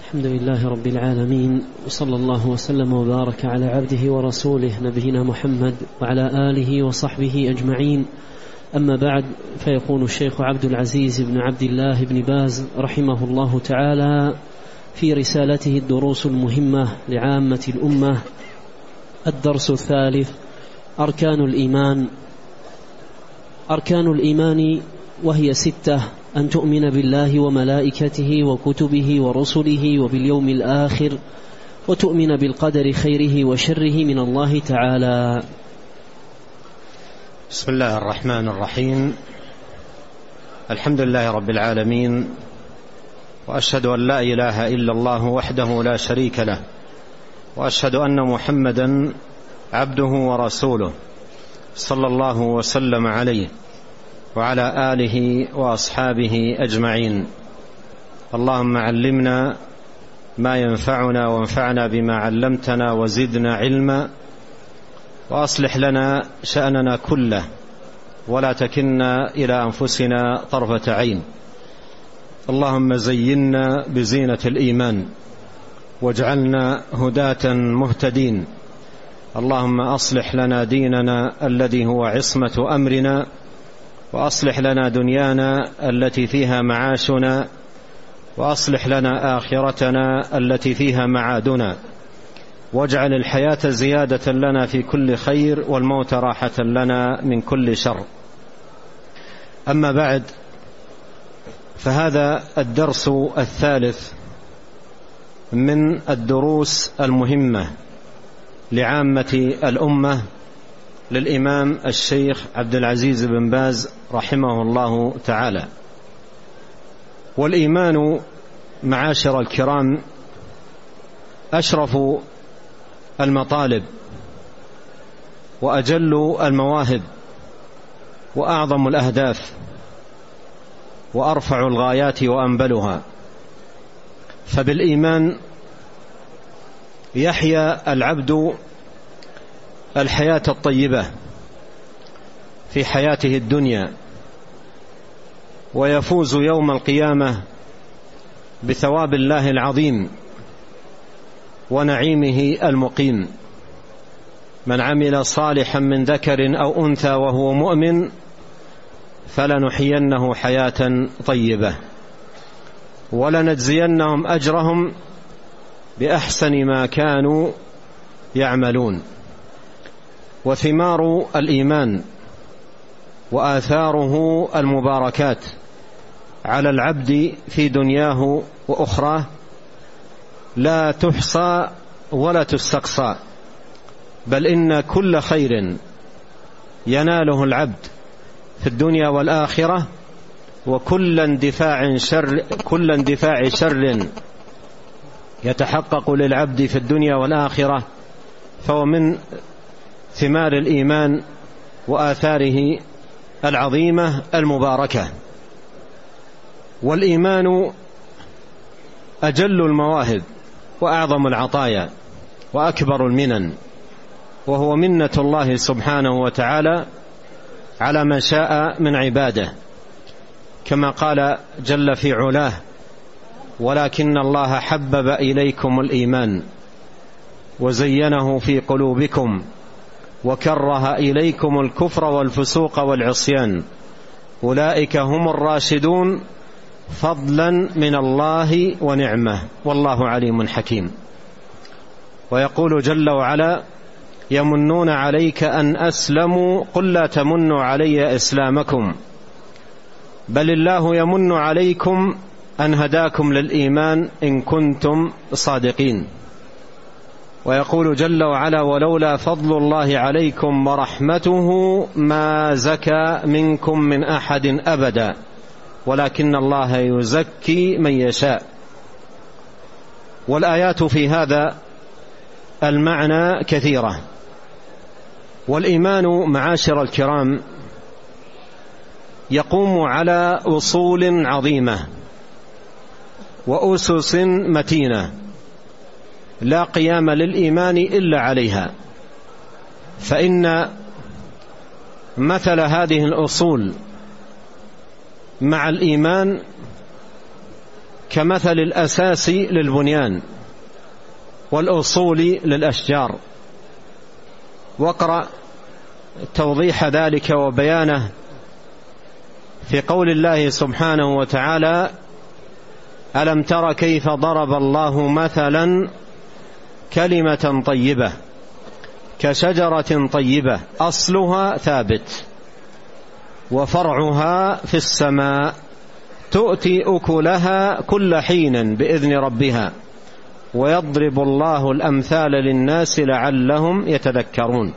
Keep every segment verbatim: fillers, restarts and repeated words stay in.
الحمد لله رب العالمين، وصلى الله وسلم وبارك على عبده ورسوله نبينا محمد وعلى آله وصحبه أجمعين. أما بعد، فيقول الشيخ عبد العزيز بن عبد الله بن باز رحمه الله تعالى في رسالته الدروس المهمة لعامة الأمة: الدرس الثالث: أركان الإيمان. أركان الإيمان وهي ستة: أن تؤمن بالله وملائكته وكتبه ورسله وباليوم الآخر، وتؤمن بالقدر خيره وشره من الله تعالى. بسم الله الرحمن الرحيم. الحمد لله رب العالمين، وأشهد أن لا إله إلا الله وحده لا شريك له، وأشهد أن محمدا عبده ورسوله صلى الله وسلم عليه وعلى آله وأصحابه أجمعين. اللهم علمنا ما ينفعنا وانفعنا بما علمتنا وزدنا علما، وأصلح لنا شأننا كله ولا تكلنا إلى أنفسنا طرفة عين. اللهم زينا بزينة الإيمان واجعلنا هداة مهتدين. اللهم أصلح لنا ديننا الذي هو عصمة أمرنا، وأصلح لنا دنيانا التي فيها معاشنا، وأصلح لنا آخرتنا التي فيها معادنا، واجعل الحياة زيادة لنا في كل خير والموت راحة لنا من كل شر. أما بعد، فهذا الدرس الثالث من الدروس المهمة لعامة الأمة للإمام الشيخ عبد العزيز بن باز رحمه الله تعالى. والإيمان معاشر الكرام أشرف المطالب وأجل المواهب وأعظم الأهداف وأرفع الغايات وأنبلها. فبالإيمان يحيا العبد الحياة الطيبة في حياته الدنيا، ويفوز يوم القيامة بثواب الله العظيم ونعيمه المقيم. من عمل صالحا من ذكر أو أنثى وهو مؤمن فلنحيينه حياة طيبة ولنجزينهم أجرهم بأحسن ما كانوا يعملون. وثمار الإيمان وآثاره المباركات على العبد في دنياه وأخراه لا تحصى ولا تستقصى، بل إن كل خير يناله العبد في الدنيا والآخرة، وكل اندفاع شر كل اندفاع شر يتحقق للعبد في الدنيا والآخرة فهو من ثمار الإيمان وآثاره العظيمة المباركة. والإيمان أجل المواهب وأعظم العطايا وأكبر المنن، وهو منة الله سبحانه وتعالى على من شاء من عباده، كما قال جل في علاه: ولكن الله حبب إليكم الإيمان وزينه في قلوبكم وكره إليكم الكفر والفسوق والعصيان أولئك هم الراشدون فضلا من الله ونعمة والله عليم حكيم. ويقول جل وعلا: يمنون عليك أن أسلموا قل لا تمنوا علي إسلامكم بل الله يمن عليكم أن هداكم للإيمان إن كنتم صادقين. ويقول جل وعلا: ولولا فضل الله عليكم ورحمته ما زكى منكم من أحد أبدا ولكن الله يزكي من يشاء. والآيات في هذا المعنى كثيرة. والإيمان معاشر الكرام يقوم على أصول عظيمة وأسس متينة لا قيام للإيمان إلا عليها، فإن مثل هذه الأصول مع الإيمان كمثل الأساس للبنيان والأصول للأشجار. واقرأ توضيح ذلك وبيانه في قول الله سبحانه وتعالى: ألم تر كيف ضرب الله مثلا كلمة طيبة كشجرة طيبة أصلها ثابت وفرعها في السماء تؤتي أكلها كل حين بإذن ربها ويضرب الله الأمثال للناس لعلهم يتذكرون.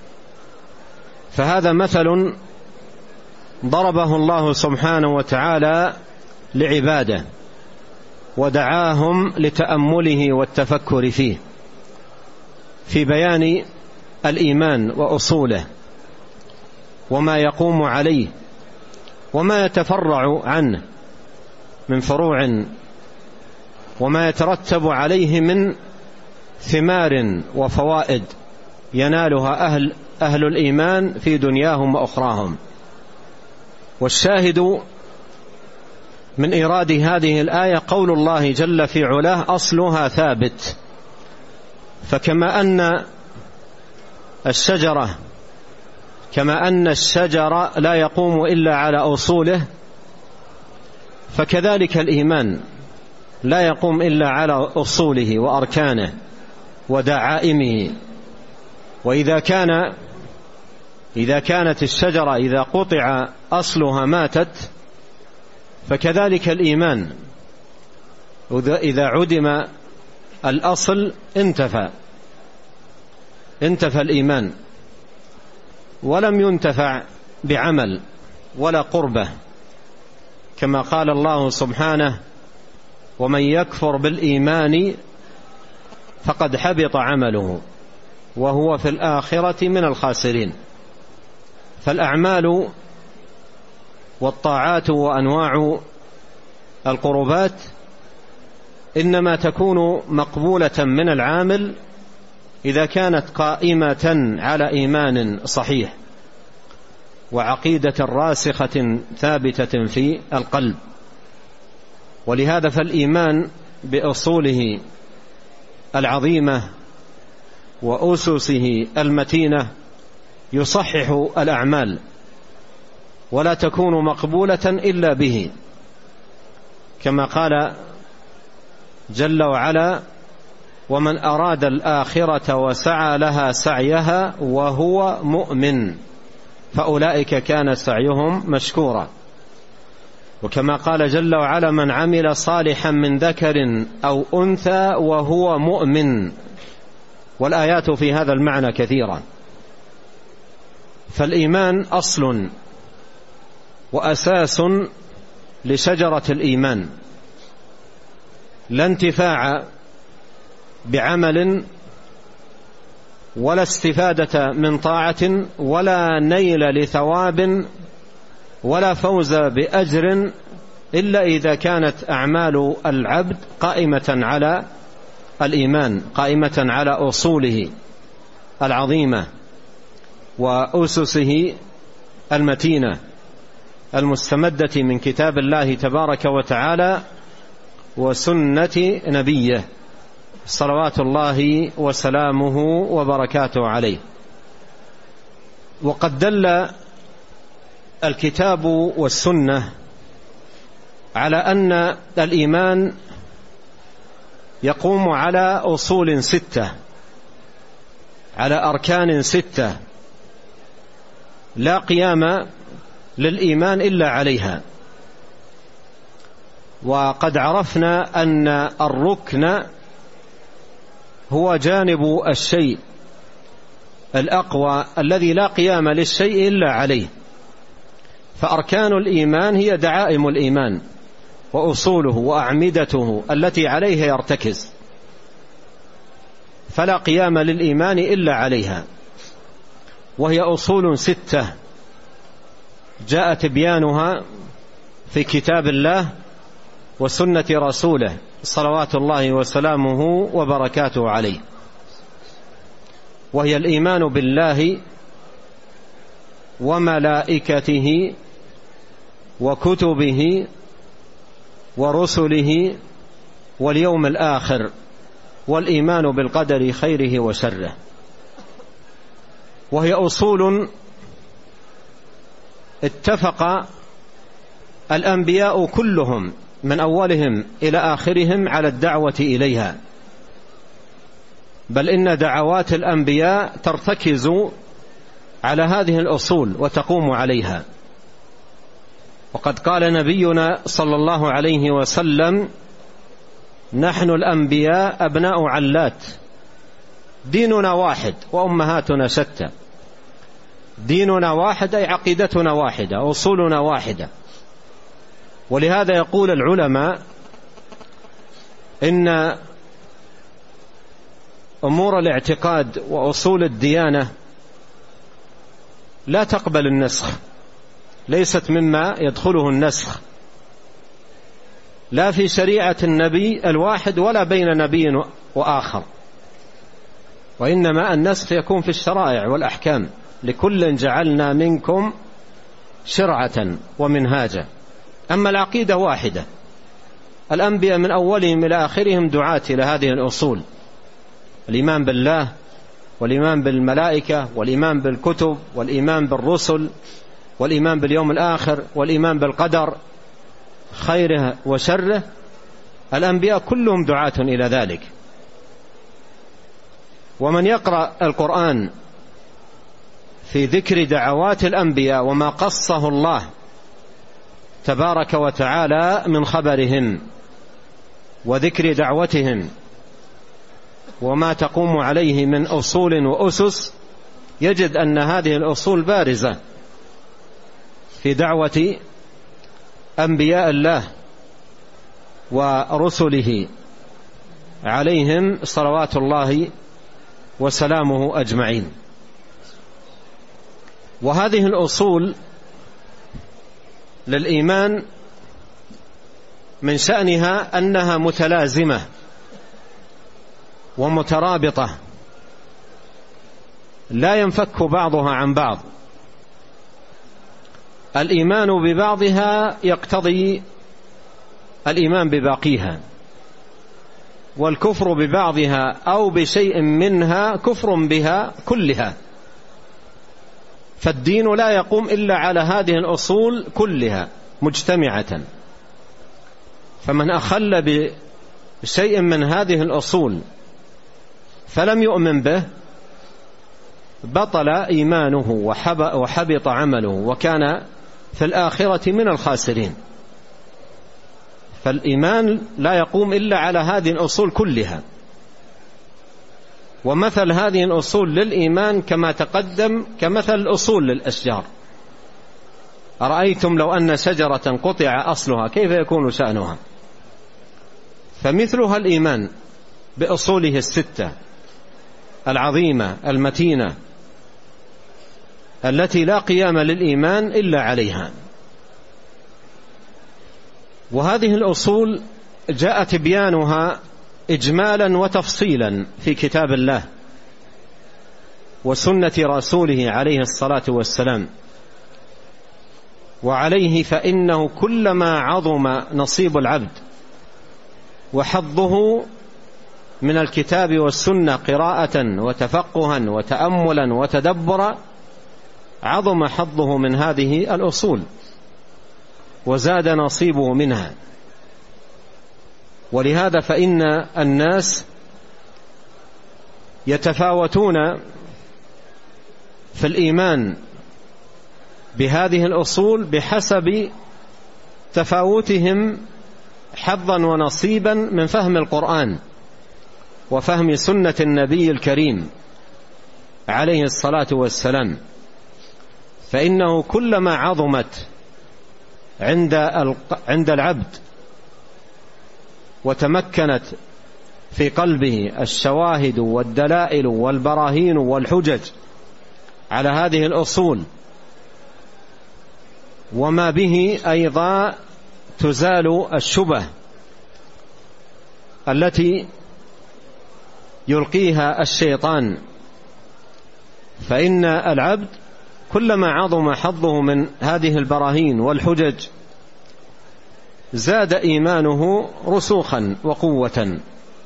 فهذا مثل ضربه الله سبحانه وتعالى لعباده ودعاهم لتأمله والتفكر فيه في بيان الإيمان وأصوله وما يقوم عليه وما يتفرع عنه من فروع وما يترتب عليه من ثمار وفوائد ينالها أهل, أهل الإيمان في دنياهم وأخراهم. والشاهد من إيراد هذه الآية قول الله جل في علاه: أصلها ثابت. فكما أن الشجرة كما أن الشجر لا يقوم إلا على أصوله، فكذلك الإيمان لا يقوم إلا على أصوله وأركانه ودعائمه. وإذا كان إذا كانت الشجرة إذا قطع أصلها ماتت، فكذلك الإيمان إذا عدم الأصل انتفى انتفى الإيمان ولم ينتفع بعمل ولا قربة، كما قال الله سبحانه: ومن يكفر بالإيمان فقد حبط عمله وهو في الآخرة من الخاسرين. فالأعمال والطاعات وأنواع القربات إنما تكون مقبولة من العامل إذا كانت قائمة على إيمان صحيح وعقيدة راسخة ثابتة في القلب. ولهذا فالإيمان بأصوله العظيمة وأسسه المتينة يصحح الأعمال ولا تكون مقبولة إلا به، كما قال جل وعلا: ومن أراد الآخرة وسعى لها سعيها وهو مؤمن فأولئك كان سعيهم مشكورا. وكما قال جل وعلا: من عمل صالحا من ذكر أو أنثى وهو مؤمن. والآيات في هذا المعنى كثيرا. فالإيمان أصل وأساس لشجرة الإيمان، لا انتفاع بعمل ولا استفادة من طاعة ولا نيل لثواب ولا فوز بأجر إلا إذا كانت أعمال العبد قائمة على الإيمان، قائمة على أصوله العظيمة وأسسه المتينة المستمدة من كتاب الله تبارك وتعالى وسنة نبيه صلوات الله وسلامه وبركاته عليه. وقد دل الكتاب والسنة على أن الإيمان يقوم على أصول ستة، على أركان ستة لا قيام للإيمان إلا عليها. وقد عرفنا أن الركن هو جانب الشيء الأقوى الذي لا قيام للشيء إلا عليه. فأركان الإيمان هي دعائم الإيمان وأصوله وأعمدته التي عليها يرتكز، فلا قيام للإيمان إلا عليها، وهي أصول ستة جاء تبيانها في كتاب الله وسنة رسوله صلوات الله وسلامه وبركاته عليه. وهي الإيمان بالله وملائكته وكتبه ورسله واليوم الآخر والإيمان بالقدر خيره وشره، وهي أصول اتفق الأنبياء كلهم من أولهم إلى آخرهم على الدعوة إليها، بل إن دعوات الأنبياء ترتكز على هذه الأصول وتقوم عليها. وقد قال نبينا صلى الله عليه وسلم: نحن الأنبياء أبناء علات، ديننا واحد وأمهاتنا شتى. ديننا واحد أي عقيدتنا واحدة، أصولنا واحدة. ولهذا يقول العلماء إن أمور الاعتقاد وأصول الديانة لا تقبل النسخ، ليست مما يدخله النسخ، لا في شريعة النبي الواحد ولا بين نبي وآخر، وإنما النسخ يكون في الشرائع والأحكام. لكل جعلنا منكم شرعة ومنهاجا. أما العقيدة واحدة، الأنبياء من أولهم إلى آخرهم دعاة إلى هذه الأصول: الإيمان بالله، والإيمان بالملائكة، والإيمان بالكتب، والإيمان بالرسل، والإيمان باليوم الآخر، والإيمان بالقدر خيره وشره. الأنبياء كلهم دعاة إلى ذلك. ومن يقرأ القرآن في ذكر دعوات الأنبياء وما قصه الله تبارك وتعالى من خبرهم وذكر دعوتهم وما تقوم عليه من أصول وأسس، يجد أن هذه الأصول بارزة في دعوة أنبياء الله ورسله عليهم صلوات الله وسلامه أجمعين. وهذه الأصول للإيمان من شأنها أنها متلازمة ومترابطة، لا ينفك بعضها عن بعض. الإيمان ببعضها يقتضي الإيمان بباقيها، والكفر ببعضها أو بشيء منها كفر بها كلها. فالدين لا يقوم إلا على هذه الأصول كلها مجتمعة. فمن أخل بشيء من هذه الأصول فلم يؤمن به بطل إيمانه وحبط عمله وكان في الآخرة من الخاسرين. فالإيمان لا يقوم إلا على هذه الأصول كلها. ومثل هذه الأصول للإيمان كما تقدم كمثل الأصول للأشجار. أرأيتم لو أن شجرة قطع أصلها كيف يكون شأنها؟ فمثلها الإيمان بأصوله الستة العظيمة المتينة التي لا قيام للإيمان إلا عليها. وهذه الأصول جاء تبيانها إجمالا وتفصيلا في كتاب الله وسنة رسوله عليه الصلاة والسلام. وعليه فإنه كلما عظم نصيب العبد وحظه من الكتاب والسنة قراءة وتفقها وتأملا وتدبرا عظم حظه من هذه الأصول وزاد نصيبه منها. ولهذا فإن الناس يتفاوتون في الإيمان بهذه الأصول بحسب تفاوتهم حظا ونصيبا من فهم القرآن وفهم سنة النبي الكريم عليه الصلاة والسلام. فإنه كلما عظمت عند عند العبد وتمكنت في قلبه الشواهد والدلائل والبراهين والحجج على هذه الأصول وما به أيضا تزال الشبه التي يلقيها الشيطان، فإن العبد كلما عظم حظه من هذه البراهين والحجج زاد إيمانه رسوخا وقوة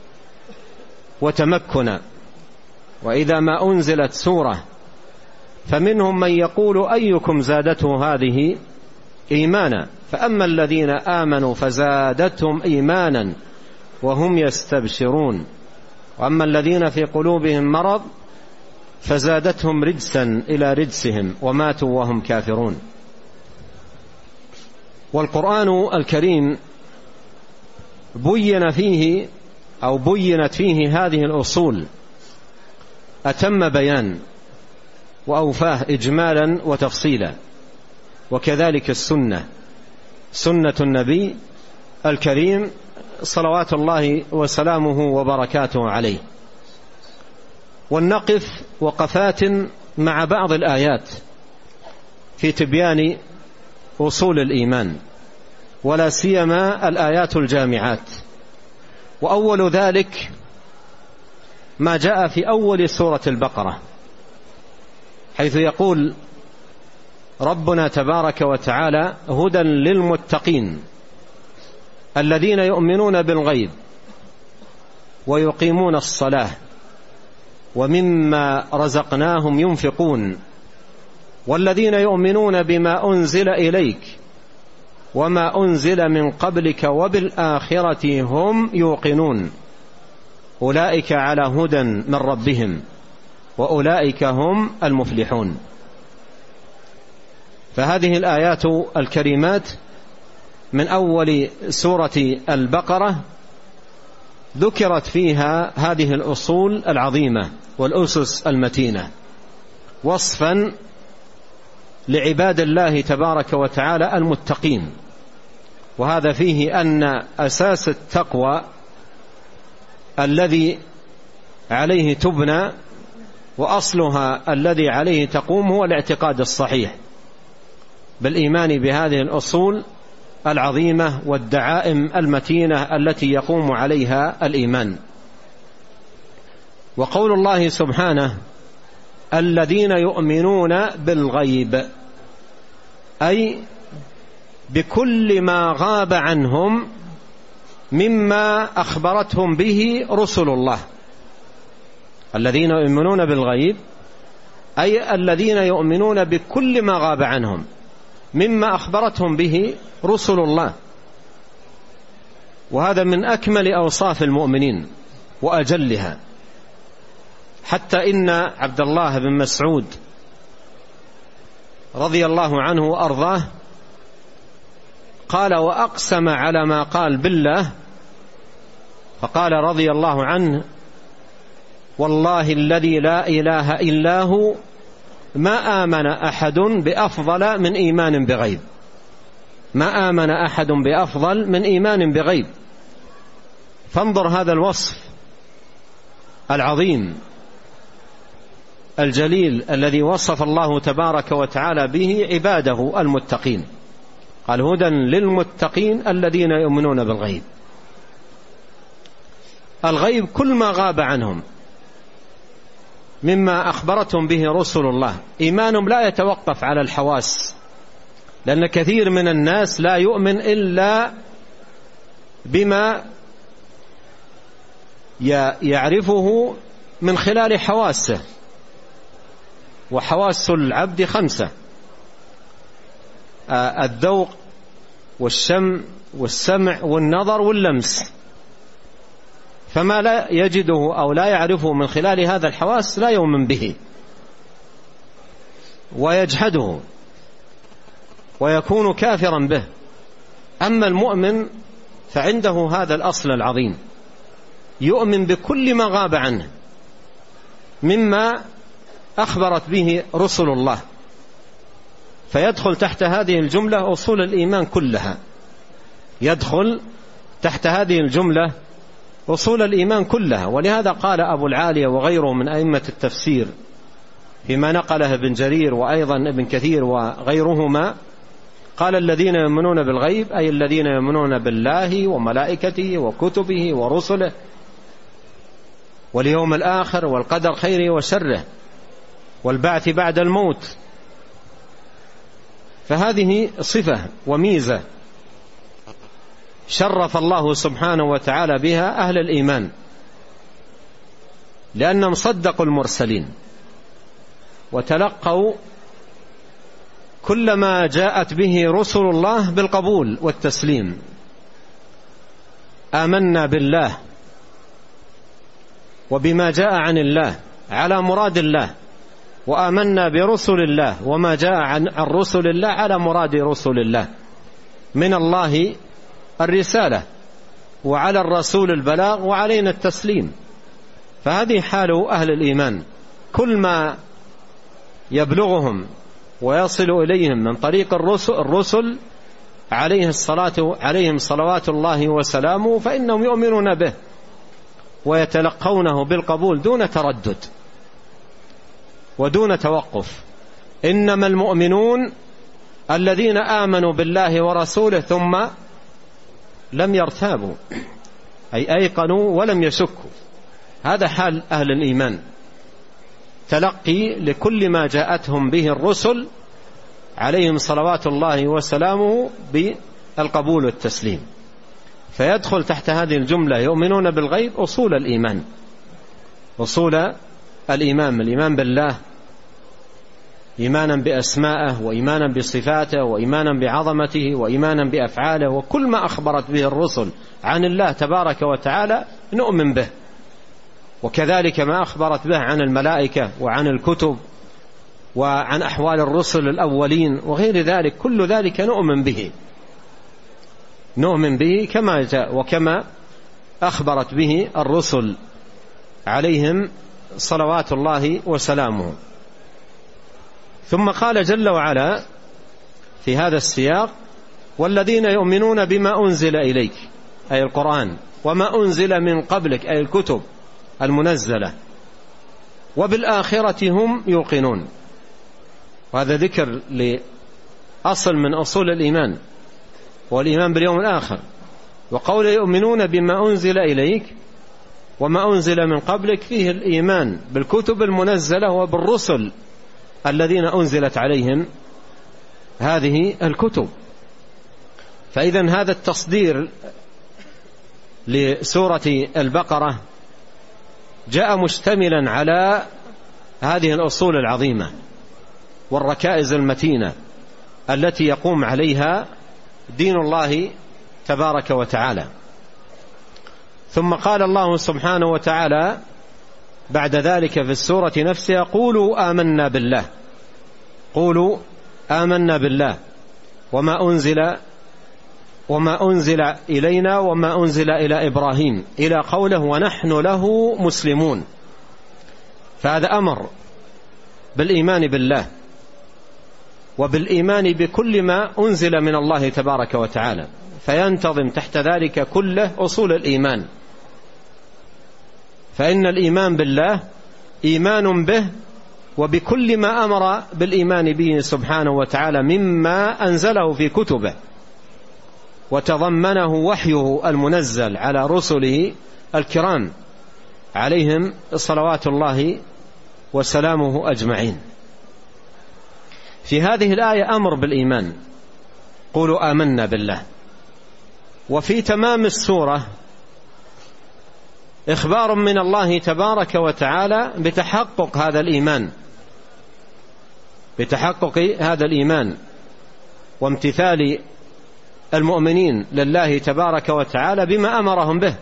وتمكنا. وإذا ما أنزلت سورة فمنهم من يقول أيكم زادته هذه إيمانا، فأما الذين آمنوا فزادتهم إيمانا وهم يستبشرون، وأما الذين في قلوبهم مرض فزادتهم رجسا إلى رجسهم وماتوا وهم كافرون. والقرآن الكريم بين فيه أو بينت فيه هذه الأصول أتم بيان وأوفاه إجمالا وتفصيلا، وكذلك السنة، سنة النبي الكريم صلوات الله وسلامه وبركاته عليه. ونقف وقفات مع بعض الآيات في تبيان أصول الإيمان، ولا سيما الآيات الجامعات. وأول ذلك ما جاء في أول سورة البقرة، حيث يقول ربنا تبارك وتعالى: هدى للمتقين الذين يؤمنون بالغيب ويقيمون الصلاة ومما رزقناهم ينفقون والذين يؤمنون بما أنزل إليك وما أنزل من قبلك وبالآخرة هم يوقنون أولئك على هدى من ربهم وأولئك هم المفلحون. فهذه الآيات الكريمات من أول سورة البقرة ذكرت فيها هذه الأصول العظيمة والأسس المتينة، وصفا لعباد الله تبارك وتعالى المتقين. وهذا فيه أن أساس التقوى الذي عليه تبنى وأصلها الذي عليه تقوم هو الاعتقاد الصحيح بالإيمان بهذه الأصول العظيمة والدعائم المتينة التي يقوم عليها الإيمان. وقول الله سبحانه: الذين يؤمنون بالغيب، أي بكل ما غاب عنهم مما أخبرتهم به رسل الله. الذين يؤمنون بالغيب أي الذين يؤمنون بكل ما غاب عنهم مما أخبرتهم به رسل الله. وهذا من أكمل أوصاف المؤمنين وأجلها، حتى إن عبد الله بن مسعود رضي الله عنه وأرضاه قال: وأقسم على ما قال بالله، فقال رضي الله عنه: والله الذي لا إله إلا هو ما آمن أحد بأفضل من إيمان بغيب، ما آمن أحد بأفضل من إيمان بغيب. فانظر هذا الوصف العظيم الجليل الذي وصف الله تبارك وتعالى به عباده المتقين، قال: هدى للمتقين الذين يؤمنون بالغيب. الغيب كل ما غاب عنهم مما أخبرتهم به رسل الله. إيمانهم لا يتوقف على الحواس، لأن كثير من الناس لا يؤمن إلا بما يعرفه من خلال حواسه، وحواس العبد خمسة: الذوق والشم والسمع والنظر واللمس. فما لا يجده أو لا يعرفه من خلال هذا الحواس لا يؤمن به ويجحده ويكون كافرا به. أما المؤمن فعنده هذا الأصل العظيم، يؤمن بكل ما غاب عنه مما أخبرت به رسل الله، فيدخل تحت هذه الجملة أصول الإيمان كلها، يدخل تحت هذه الجملة أصول الإيمان كلها. ولهذا قال أبو العالية وغيره من أئمة التفسير فيما نقله ابن جرير وأيضا ابن كثير وغيرهما، قال: الذين يؤمنون بالغيب أي الذين يؤمنون بالله وملائكته وكتبه ورسله واليوم الآخر والقدر خيره وشره والبعث بعد الموت. فهذه صفة وميزة شرف الله سبحانه وتعالى بها أهل الإيمان، لأنهم صدقوا المرسلين وتلقوا كل ما جاءت به رسل الله بالقبول والتسليم. آمنا بالله وبما جاء عن الله على مراد الله، وآمنا برسل الله وما جاء عن رسل الله على مراد رسل الله. من الله الرسالة، وعلى الرسول البلاغ، وعلينا التسليم. فهذه حال أهل الإيمان، كل ما يبلغهم ويصل إليهم من طريق الرسل, الرسل عليه الصلاة عليهم صلوات الله وسلامه فإنهم يؤمنون به ويتلقونه بالقبول دون تردد ودون توقف. إنما المؤمنون الذين آمنوا بالله ورسوله ثم لم يرتابوا، أي أيقنوا ولم يشكوا. هذا حال أهل الإيمان، تلقي لكل ما جاءتهم به الرسل عليهم صلوات الله وسلامه بالقبول والتسليم. فيدخل تحت هذه الجملة يؤمنون بالغيب أصول الإيمان، أصول الإيمان، الإيمان بالله إيمانا بأسمائه وإيمانا بصفاته وإيمانا بعظمته وإيمانا بأفعاله، وكل ما أخبرت به الرسل عن الله تبارك وتعالى نؤمن به، وكذلك ما أخبرت به عن الملائكة وعن الكتب وعن أحوال الرسل الأولين وغير ذلك، كل ذلك نؤمن به نؤمن به كما جاء وكما أخبرت به الرسل عليهم صلوات الله وسلامه. ثم قال جل وعلا في هذا السياق: والذين يؤمنون بما أنزل إليك، أي القرآن، وما أنزل من قبلك، أي الكتب المنزلة، وبالآخرة هم يوقنون. وهذا ذكر لأصل من أصول الإيمان، والإيمان باليوم الآخر. وقول يؤمنون بما أنزل إليك وما أنزل من قبلك فيه الإيمان بالكتب المنزلة وبالرسل الذين أنزلت عليهم هذه الكتب. فإذن هذا التصدير لسورة البقرة جاء مشتملا على هذه الأصول العظيمة والركائز المتينة التي يقوم عليها دين الله تبارك وتعالى. ثم قال الله سبحانه وتعالى بعد ذلك في السورة نفسها: قولوا آمنا بالله، قولوا آمنا بالله وما أنزل وما أنزل إلينا وما أنزل إلى إبراهيم، إلى قوله ونحن له مسلمون. فهذا أمر بالإيمان بالله وبالإيمان بكل ما أنزل من الله تبارك وتعالى، فينتظم تحت ذلك كله أصول الإيمان. فإن الإيمان بالله إيمان به وبكل ما أمر بالإيمان به سبحانه وتعالى مما أنزله في كتبه وتضمنه وحيه المنزل على رسله الكرام عليهم صلوات الله وسلامه أجمعين. في هذه الآية أمر بالإيمان، قولوا آمنا بالله. وفي تمام السورة إخبار من الله تبارك وتعالى بتحقق هذا الإيمان بتحقق هذا الإيمان وامتثال المؤمنين لله تبارك وتعالى بما أمرهم به.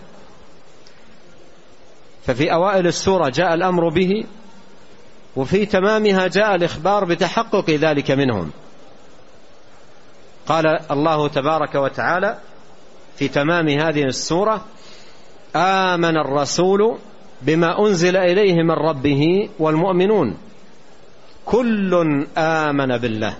ففي أوائل السورة جاء الأمر به، وفي تمامها جاء الإخبار بتحقق ذلك منهم. قال الله تبارك وتعالى في تمام هذه السورة: آمن الرسول بما أنزل إليه من ربه والمؤمنون كل آمن بالله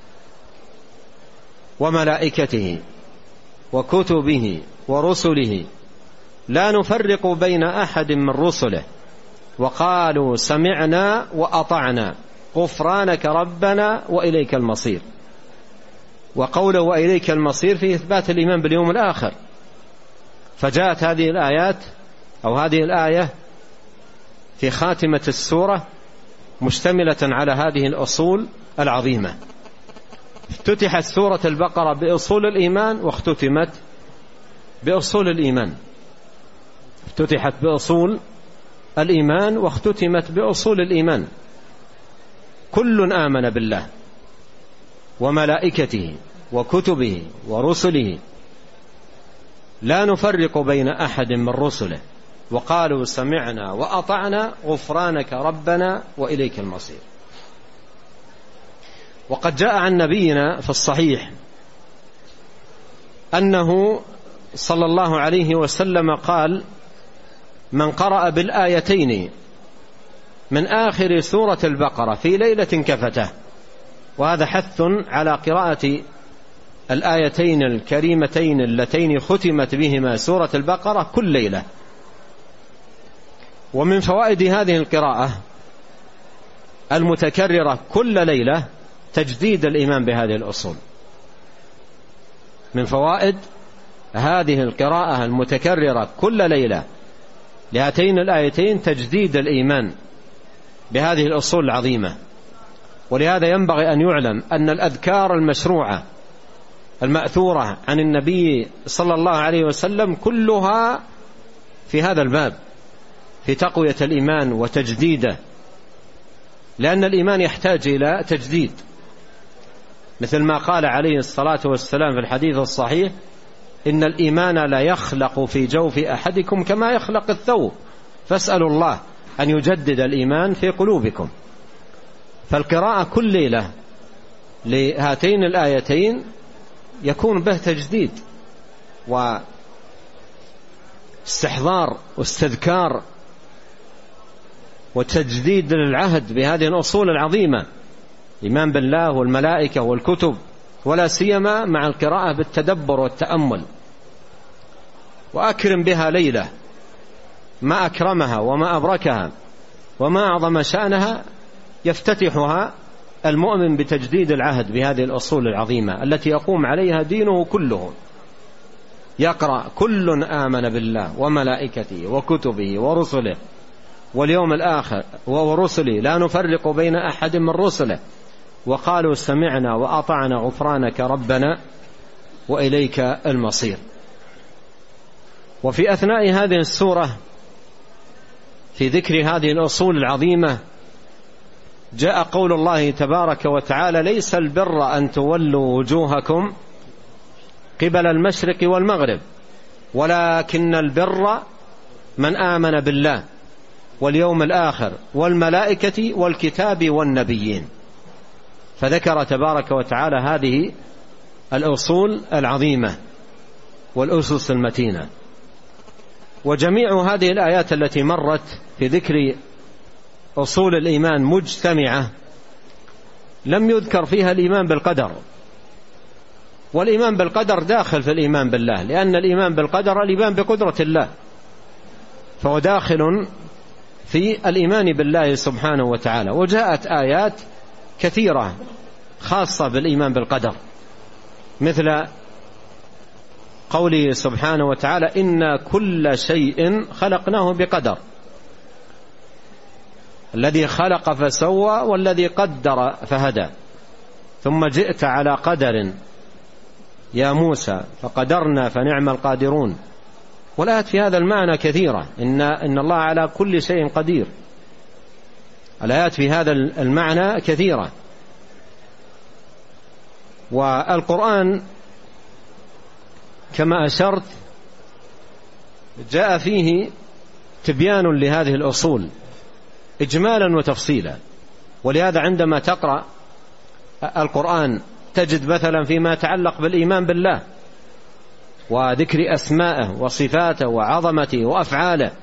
وملائكته وكتبه ورسله لا نفرق بين أحد من رسله وقالوا سمعنا وأطعنا غفرانك ربنا وإليك المصير. وقوله وإليك المصير في إثبات الإيمان باليوم الآخر. فجاءت هذه الآيات أو هذه الآية في خاتمة السورة مشتملة على هذه الأصول العظيمة. افتتحت سورة البقرة بأصول الإيمان واختتمت بأصول الإيمان، افتتحت بأصول الإيمان واختتمت بأصول الإيمان. كل آمن بالله وملائكته وكتبه ورسله لا نفرق بين أحد من رسله وقالوا سمعنا وأطعنا غفرانك ربنا وإليك المصير. وقد جاء عن نبينا في الصحيح أنه صلى الله عليه وسلم قال: من قرأ بالآيتين من آخر سورة البقرة في ليلة كفته. وهذا حث على قراءة الآيتين الكريمتين اللتين ختمت بهما سورة البقرة كل ليلة. ومن فوائد هذه القراءة المتكررة كل ليلة تجديد الإيمان بهذه الأصول. من فوائد هذه القراءة المتكررة كل ليلة لهاتين الآيتين تجديد الإيمان بهذه الأصول العظيمة. ولهذا ينبغي أن يعلم أن الأذكار المشروعة المأثورة عن النبي صلى الله عليه وسلم كلها في هذا الباب، في تقوية الإيمان وتجديده، لأن الإيمان يحتاج إلى تجديد، مثل ما قال عليه الصلاة والسلام في الحديث الصحيح: إن الإيمان لا يخلق في جوف أحدكم كما يخلق الثوب فاسألوا الله أن يجدد الإيمان في قلوبكم. فالقراءة كل ليلة لهاتين الآيتين يكون به تجديد واستحضار واستذكار وتجديد للعهد بهذه الأصول العظيمة، الإيمان بالله والملائكة والكتب، ولا سيما مع القراءة بالتدبر والتأمل. وأكرم بها ليلة، ما أكرمها وما أبركها وما أعظم شأنها يفتتحها المؤمن بتجديد العهد بهذه الأصول العظيمة التي يقوم عليها دينه كله. يقرأ: كل آمن بالله وملائكته وكتبه ورسله واليوم الآخر ورسله لا نفرق بين أحد من رسله وقالوا سمعنا وأطعنا غفرانك ربنا وإليك المصير. وفي أثناء هذه السورة في ذكر هذه الأصول العظيمة جاء قول الله تبارك وتعالى: ليس البر أن تولوا وجوهكم قبل المشرق والمغرب ولكن البر من آمن بالله واليوم الآخر والملائكة والكتاب والنبيين. فذكر تبارك وتعالى هذه الأصول العظيمة والأسس المتينة. وجميع هذه الآيات التي مرت في ذكر أصول الإيمان مجتمعة لم يذكر فيها الإيمان بالقدر، والإيمان بالقدر داخل في الإيمان بالله، لأن الإيمان بالقدر الإيمان بقدرة الله، فهو داخل في الإيمان بالله سبحانه وتعالى. وجاءت آيات كثيرة خاصة بالإيمان بالقدر، مثل قوله سبحانه وتعالى: إن كل شيء خلقناه بقدر، الذي خلق فسوى والذي قدر فهدى، ثم جئت على قدر يا موسى فقدرنا فنعم القادرون. والآيات في هذا المعنى كثيرة، إن, إن الله على كل شيء قدير. الآيات في هذا المعنى كثيرة. والقرآن كما أشرت جاء فيه تبيان لهذه الأصول إجمالا وتفصيلا. ولهذا عندما تقرأ القرآن تجد مثلا فيما يتعلق بالإيمان بالله وذكر أسمائه وصفاته وعظمته وأفعاله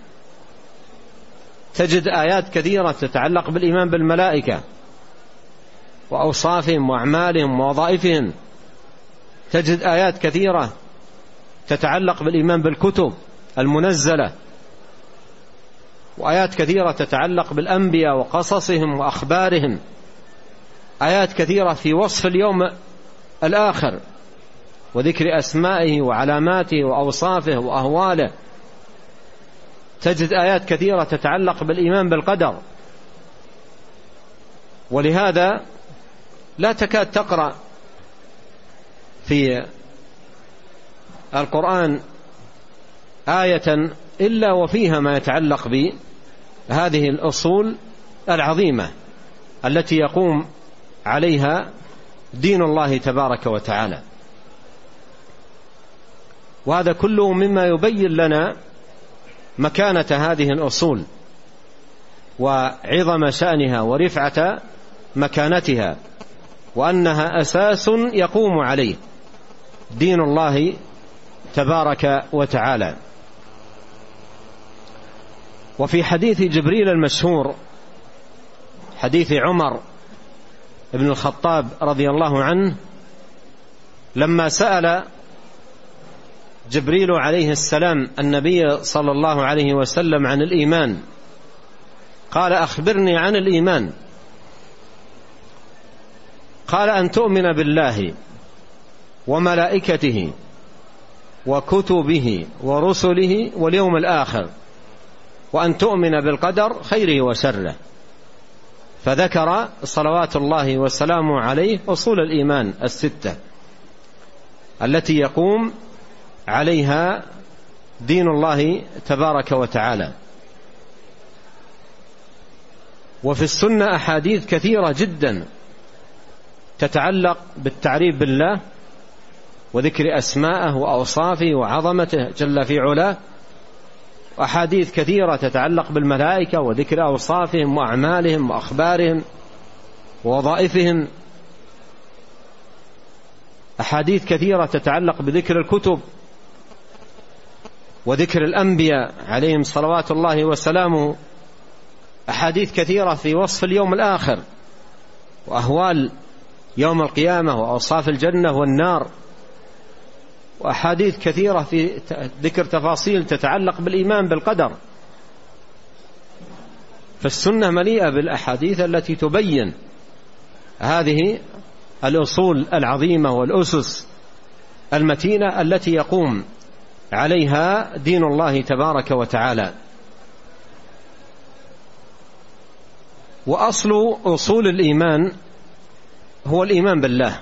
تجد آيات كثيرة تتعلق بالإيمان بالملائكة وأوصافهم وأعمالهم ووظائفهم. تجد آيات كثيرة تتعلق بالإيمان بالكتب المنزلة، وآيات كثيرة تتعلق بالأنبياء وقصصهم وأخبارهم، آيات كثيرة في وصف اليوم الآخر وذكر أسمائه وعلاماته وأوصافه وأهواله. تجد آيات كثيرة تتعلق بالإيمان بالقدر. ولهذا لا تكاد تقرأ في القرآن آية إلا وفيها ما يتعلق بهذه الأصول العظيمة التي يقوم عليها دين الله تبارك وتعالى. وهذا كله مما يبين لنا مكانة هذه الأصول وعظم شأنها ورفعة مكانتها، وأنها أساس يقوم عليه دين الله تبارك وتعالى. وفي حديث جبريل المشهور، حديث عمر بن الخطاب رضي الله عنه، لما سأل جبريل عليه السلام النبي صلى الله عليه وسلم عن الإيمان، قال: أخبرني عن الإيمان. قال: أن تؤمن بالله وملائكته وكتبه ورسله واليوم الآخر، وأن تؤمن بالقدر خيره وشره. فذكر صلوات الله وسلامه عليه أصول الإيمان الستة التي يقوم عليها دين الله تبارك وتعالى. وفي السنة أحاديث كثيرة جدا تتعلق بالتعريف بالله وذكر أسماءه وأوصافه وعظمته جل في علاه، وأحاديث كثيرة تتعلق بالملائكة وذكر أوصافهم وأعمالهم وأخبارهم ووظائفهم، أحاديث كثيرة تتعلق بذكر الكتب وذكر الأنبياء عليهم صلوات الله وسلامه، أحاديث كثيرة في وصف اليوم الآخر وأهوال يوم القيامة وأوصاف الجنة والنار، وأحاديث كثيرة في ذكر تفاصيل تتعلق بالإيمان بالقدر. فالسنة مليئة بالأحاديث التي تبين هذه الأصول العظيمة والأسس المتينة التي يقوم عليها دين الله تبارك وتعالى. وأصل أصول الإيمان هو الإيمان بالله.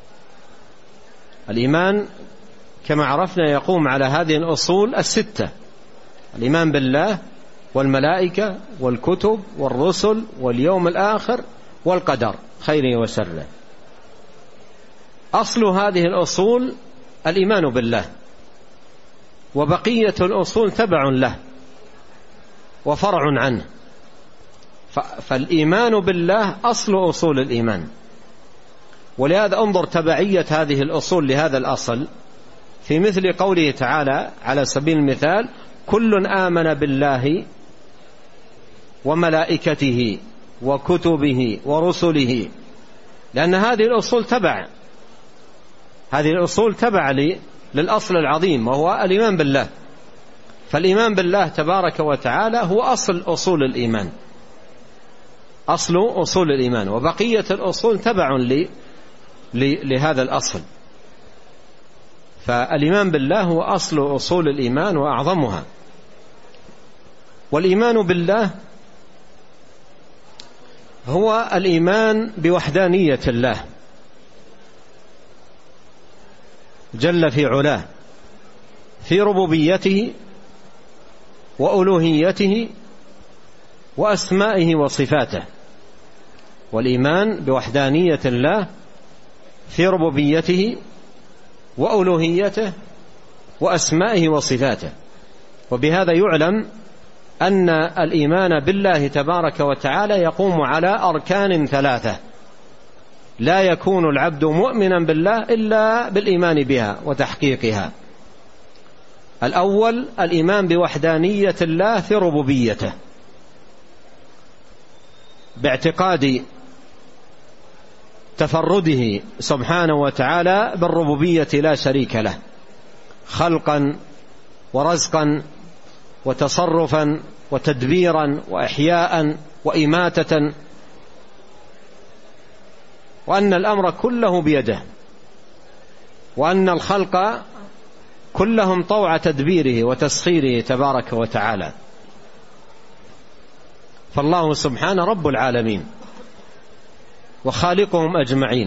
الإيمان كما عرفنا يقوم على هذه الأصول الستة: الإيمان بالله والملائكة والكتب والرسل واليوم الآخر والقدر خيره وشره. أصل هذه الأصول الإيمان بالله، وبقية الأصول تبع له وفرع عنه. فالإيمان بالله أصل أصول الإيمان. ولهذا انظر تبعية هذه الأصول لهذا الأصل في مثل قوله تعالى على سبيل المثال: كل آمن بالله وملائكته وكتبه ورسله، لأن هذه الأصول تبع هذه الأصول تبع للأصل العظيم وهو الإيمان بالله. فالإيمان بالله تبارك وتعالى هو أصل أصول الإيمان، أصل أصول الإيمان، وبقية الأصول تبع لهذا الأصل. فالإيمان بالله هو أصل أصول الإيمان وأعظمها. والإيمان بالله هو الإيمان بوحدانية الله جل في علاه في ربوبيته وألوهيته وأسمائه وصفاته. والإيمان بوحدانية الله في ربوبيته وألوهيته وأسمائه وصفاته. وبهذا يعلم أن الإيمان بالله تبارك وتعالى يقوم على أركان ثلاثة، لا يكون العبد مؤمنا بالله إلا بالإيمان بها وتحقيقها. الأول الإيمان بوحدانية الله في ربوبيته، باعتقاد تفرده سبحانه وتعالى بالربوبية لا شريك له، خلقا ورزقا وتصرفا وتدبيرا وإحياء وإماتة، وأن الأمر كله بيده، وأن الخلق كلهم طوع تدبيره وتسخيره تبارك وتعالى. فالله سبحانه رب العالمين وخالقهم أجمعين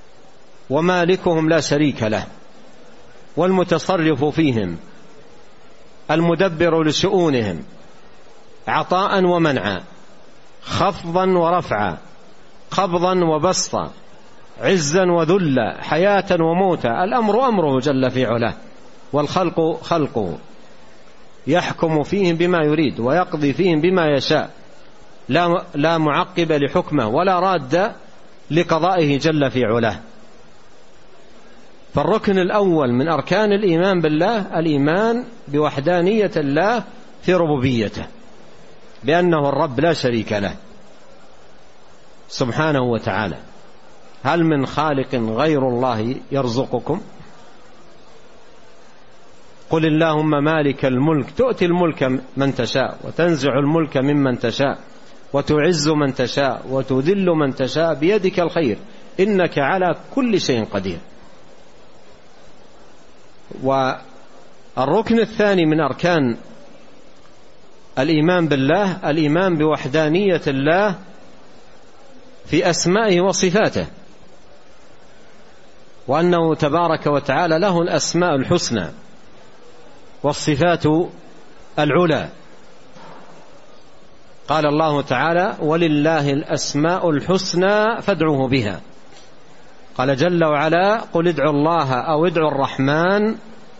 ومالكهم لا شريك له والمتصرف فيهم المدبر لشؤونهم عطاء ومنعا، خفضا ورفعا، قبضا وبسطا، عزا وذلا، حياة وموتا. الأمر أمره جل في علاه، والخلق خلقه، يحكم فيهم بما يريد ويقضي فيهم بما يشاء، لا, لا معقب لحكمه ولا راد لقضائه جل في علاه. فالركن الأول من أركان الإيمان بالله الإيمان بوحدانية الله في ربوبيته، بأنه الرب لا شريك له سبحانه وتعالى. هل من خالق غير الله يرزقكم؟ قل اللهم مالك الملك تؤتي الملك من تشاء وتنزع الملك ممن تشاء وتعز من تشاء وتذل من تشاء بيدك الخير إنك على كل شيء قدير. والركن الثاني من أركان الإيمان بالله الإيمان بوحدانية الله في أسمائه وصفاته، وأنه تبارك وتعالى له الأسماء الحسنى والصفات العلى. قال الله تعالى ولله الأسماء الحسنى فادعوه بها. قال جل وعلا قل ادعوا الله أو ادعوا الرحمن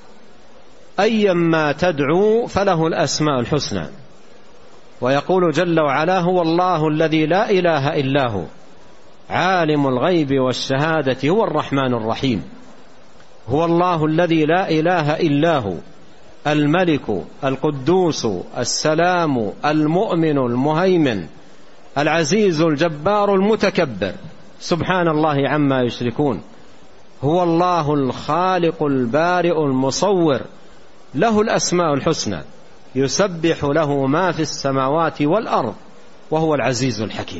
أيما تدعوا فله الأسماء الحسنى. ويقول جل وعلا هو الله الذي لا إله إلا هو عالم الغيب والشهادة هو الرحمن الرحيم. هو الله الذي لا إله إلا هو الملك القدوس السلام المؤمن المهيمن العزيز الجبار المتكبر سبحان الله عما يشركون. هو الله الخالق البارئ المصور له الأسماء الحسنى يسبح له ما في السماوات والأرض وهو العزيز الحكيم.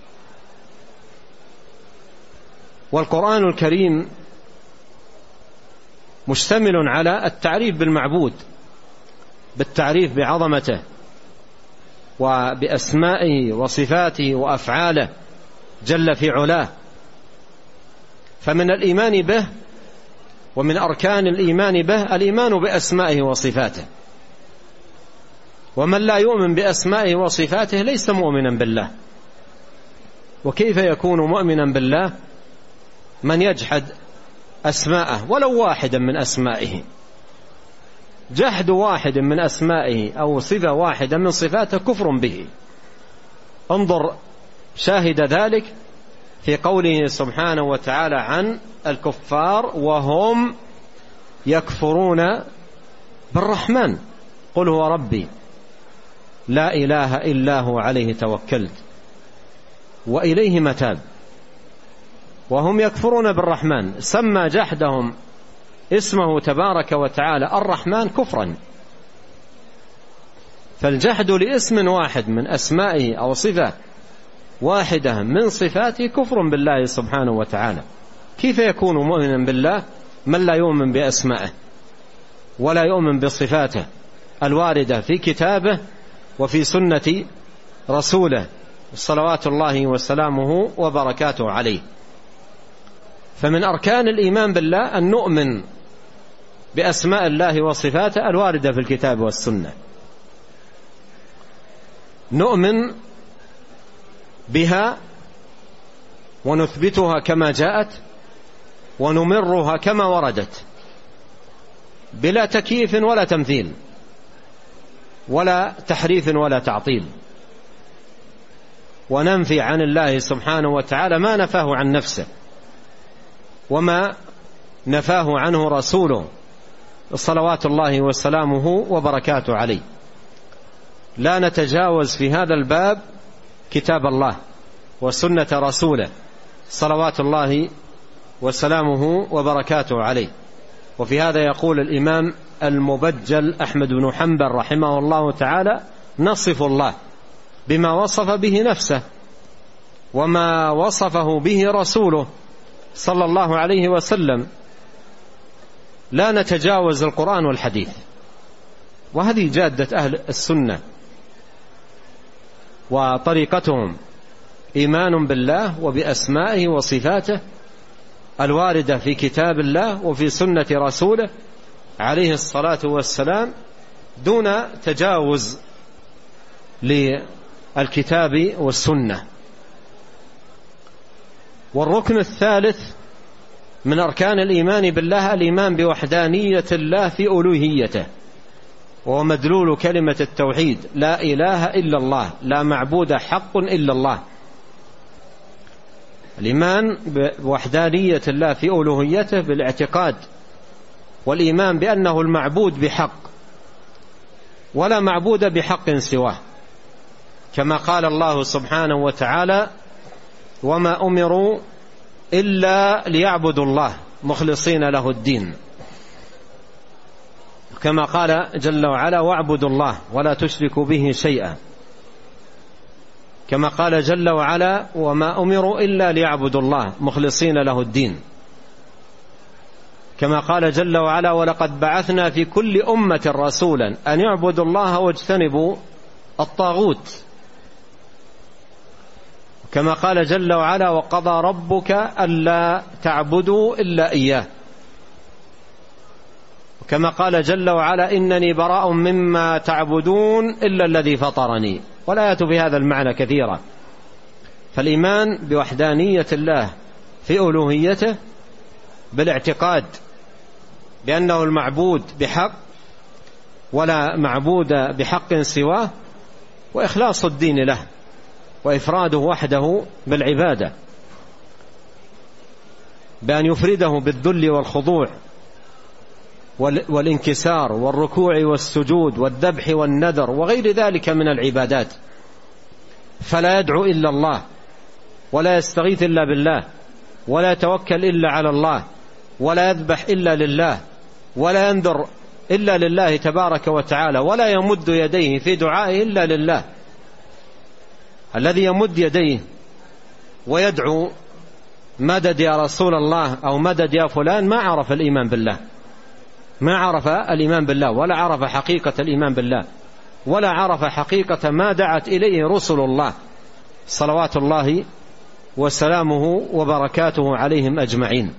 والقرآن الكريم مشتمل على التعريف بالمعبود، بالتعريف بعظمته وبأسمائه وصفاته وأفعاله جل في علاه. فمن الإيمان به ومن أركان الإيمان به الإيمان بأسمائه وصفاته، ومن لا يؤمن بأسمائه وصفاته ليس مؤمنا بالله. وكيف يكون مؤمنا بالله من يجحد أسماءه ولو واحدا من أسمائه؟ جحد واحد من أسمائه أو صفة واحدة من صفاته كفر به. انظر شاهد ذلك في قوله سبحانه وتعالى عن الكفار وهم يكفرون بالرحمن قل هو ربي لا إله إلا هو عليه توكلت وإليه متاب. وهم يكفرون بالرحمن، سمى جحدهم اسمه تبارك وتعالى الرحمن كفرا. فالجحد لاسم واحد من أسمائه أو صفة واحدة من صفاته كفر بالله سبحانه وتعالى. كيف يكون مؤمنا بالله من لا يؤمن بأسمائه ولا يؤمن بصفاته الواردة في كتابه وفي سنة رسوله صلوات الله وسلامه وبركاته عليه؟ فمن أركان الإيمان بالله أن نؤمن بأسماء الله وصفاته الواردة في الكتاب والسنة، نؤمن بها ونثبتها كما جاءت ونمرها كما وردت بلا تكييف ولا تمثيل ولا تحريف ولا تعطيل، وننفي عن الله سبحانه وتعالى ما نفاه عن نفسه وما نفاه عنه رسوله صلوات الله وسلامه وبركاته عليه. لا نتجاوز في هذا الباب كتاب الله وسنة رسوله صلوات الله وسلامه وبركاته عليه. وفي هذا يقول الإمام المبجل أحمد بن حنبل رحمه الله تعالى نصف الله بما وصف به نفسه وما وصفه به رسوله صلى الله عليه وسلم، لا نتجاوز القرآن والحديث. وهذه جادة أهل السنة وطريقتهم، إيمان بالله وبأسمائه وصفاته الواردة في كتاب الله وفي سنة رسوله عليه الصلاة والسلام دون تجاوز للكتاب والسنة. والركن الثالث من أركان الإيمان بالله الإيمان بوحدانية الله في ألوهيته، وهو مدلول كلمة التوحيد: لا إله إلا الله، لا معبود حق إلا الله. الإيمان بوحدانية الله في ألوهيته بالاعتقاد والإيمان بأنه المعبود بحق ولا معبود بحق سواه، كما قال الله سبحانه وتعالى: وما أمروا إلا ليعبدوا الله مخلصين له الدين، كما قال جل وعلا: واعبدوا الله ولا تشركوا به شيئا، كما قال جل وعلا: وما أمروا إلا ليعبدوا الله مخلصين له الدين، كما قال جل وعلا: ولقد بعثنا في كل أمة رسولا أن يعبدوا الله واجتنبوا الطاغوت، كما قال جل وعلا: وقضى ربك ألا تعبدوا إلا إياه، كما قال جل وعلا: إنني براء مما تعبدون إلا الذي فطرني. والآيات في هذا المعنى كثيرة. فالإيمان بوحدانية الله في ألوهيته بالاعتقاد بأنه المعبود بحق ولا معبود بحق سواه، وإخلاص الدين له وإفراده وحده بالعبادة، بأن يفرده بالذل والخضوع والانكسار والركوع والسجود والذبح والنذر وغير ذلك من العبادات، فلا يدعو إلا الله، ولا يستغيث إلا بالله، ولا يتوكل إلا على الله، ولا يذبح إلا لله، ولا ينذر إلا لله تبارك وتعالى، ولا يمد يديه في دعائه إلا لله. الذي يمد يديه ويدعو مدد يا رسول الله أو مدد يا فلان ما عرف الإيمان بالله، ما عرف الإيمان بالله، ولا عرف حقيقة الإيمان بالله، ولا عرف حقيقة ما دعت إليه رسل الله صلوات الله وسلامه وبركاته عليهم أجمعين.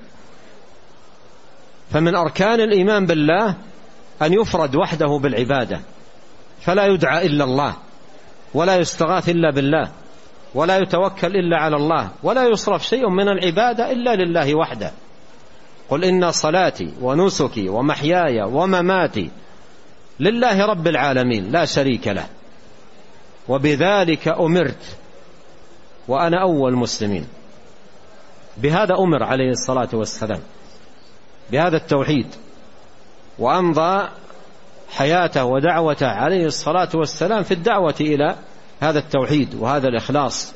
فمن أركان الإيمان بالله أن يفرد وحده بالعبادة، فلا يدعى إلا الله، ولا يستغاث إلا بالله، ولا يتوكل إلا على الله، ولا يصرف شيء من العبادة إلا لله وحده. قل إن صلاتي ونسكي ومحياي ومماتي لله رب العالمين لا شريك له، وبذلك أمرت وأنا أول المسلمين. بهذا أمر عليه الصلاة والسلام، بهذا التوحيد، وأمضى حياته ودعوته عليه الصلاة والسلام في الدعوة إلى هذا التوحيد وهذا الإخلاص.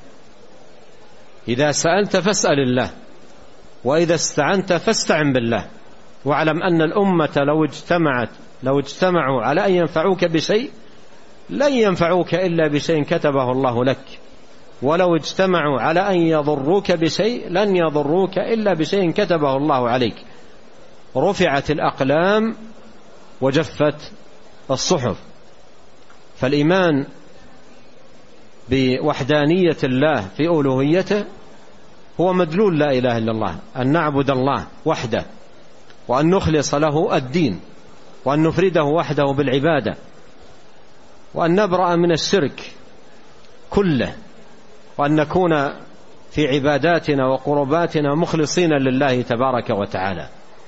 إذا سألت فاسأل الله، وإذا استعنت فاستعن بالله، واعلم أن الأمة لو اجتمعت لو اجتمعوا على أن ينفعوك بشيء لن ينفعوك إلا بشيء كتبه الله لك، ولو اجتمعوا على أن يضروك بشيء لن يضروك إلا بشيء كتبه الله عليك. رفعت الأقلام وجفت الصحف. فالإيمان بوحدانية الله في ألوهيته هو مدلول لا إله إلا الله، أن نعبد الله وحده، وأن نخلص له الدين، وأن نفرده وحده بالعبادة، وأن نبرأ من الشرك كله، وأن نكون في عباداتنا وقرباتنا مخلصين لله تبارك وتعالى.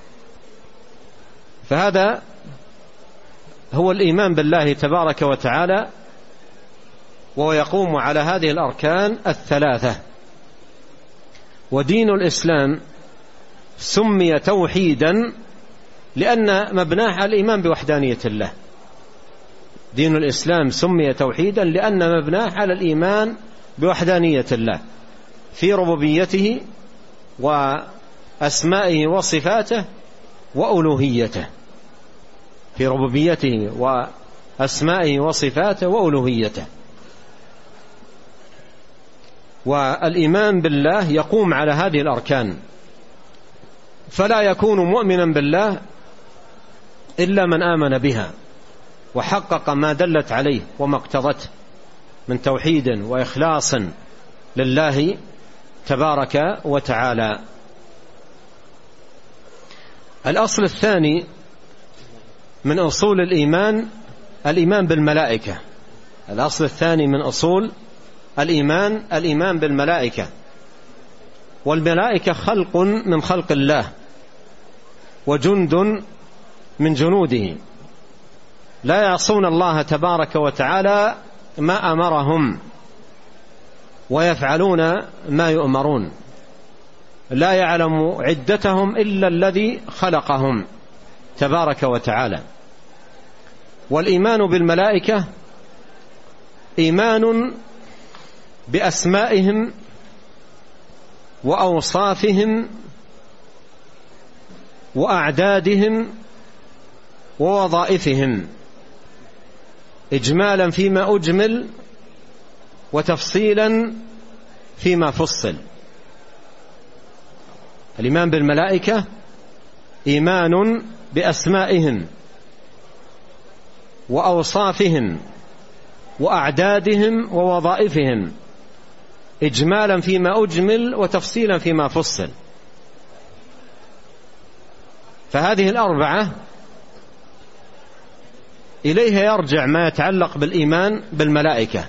فهذا هو الإيمان بالله تبارك وتعالى، وهو يقوم على هذه الأركان الثلاثة. ودين الإسلام سمي توحيدا لأن مبناه على الإيمان بوحدانية الله. دين الإسلام سمي توحيدا لأن مبناه على الإيمان بوحدانية الله في ربوبيته وأسمائه وصفاته وألوهيته، في ربوبيته وأسمائه وصفاته وألوهيته. والإيمان بالله يقوم على هذه الأركان، فلا يكون مؤمنا بالله إلا من آمن بها وحقق ما دلت عليه وما اقتضته من توحيد وإخلاص لله تبارك وتعالى. الأصل الثاني من أصول الإيمان الإيمان بالملائكة. الأصل الثاني من أصول الإيمان الإيمان بالملائكة. والملائكة خلق من خلق الله وجند من جنوده، لا يعصون الله تبارك وتعالى ما أمرهم ويفعلون ما يؤمرون، لا يعلم عدتهم إلا الذي خلقهم تبارك وتعالى. والإيمان بالملائكة إيمان بأسمائهم وأوصافهم وأعدادهم ووظائفهم، إجمالا فيما أجمل وتفصيلا فيما فصل. الإيمان بالملائكة إيمان بأسمائهم وأوصافهم وأعدادهم ووظائفهم، إجمالا فيما أجمل وتفصيلا فيما فصل. فهذه الأربعة إليها يرجع ما يتعلق بالإيمان بالملائكة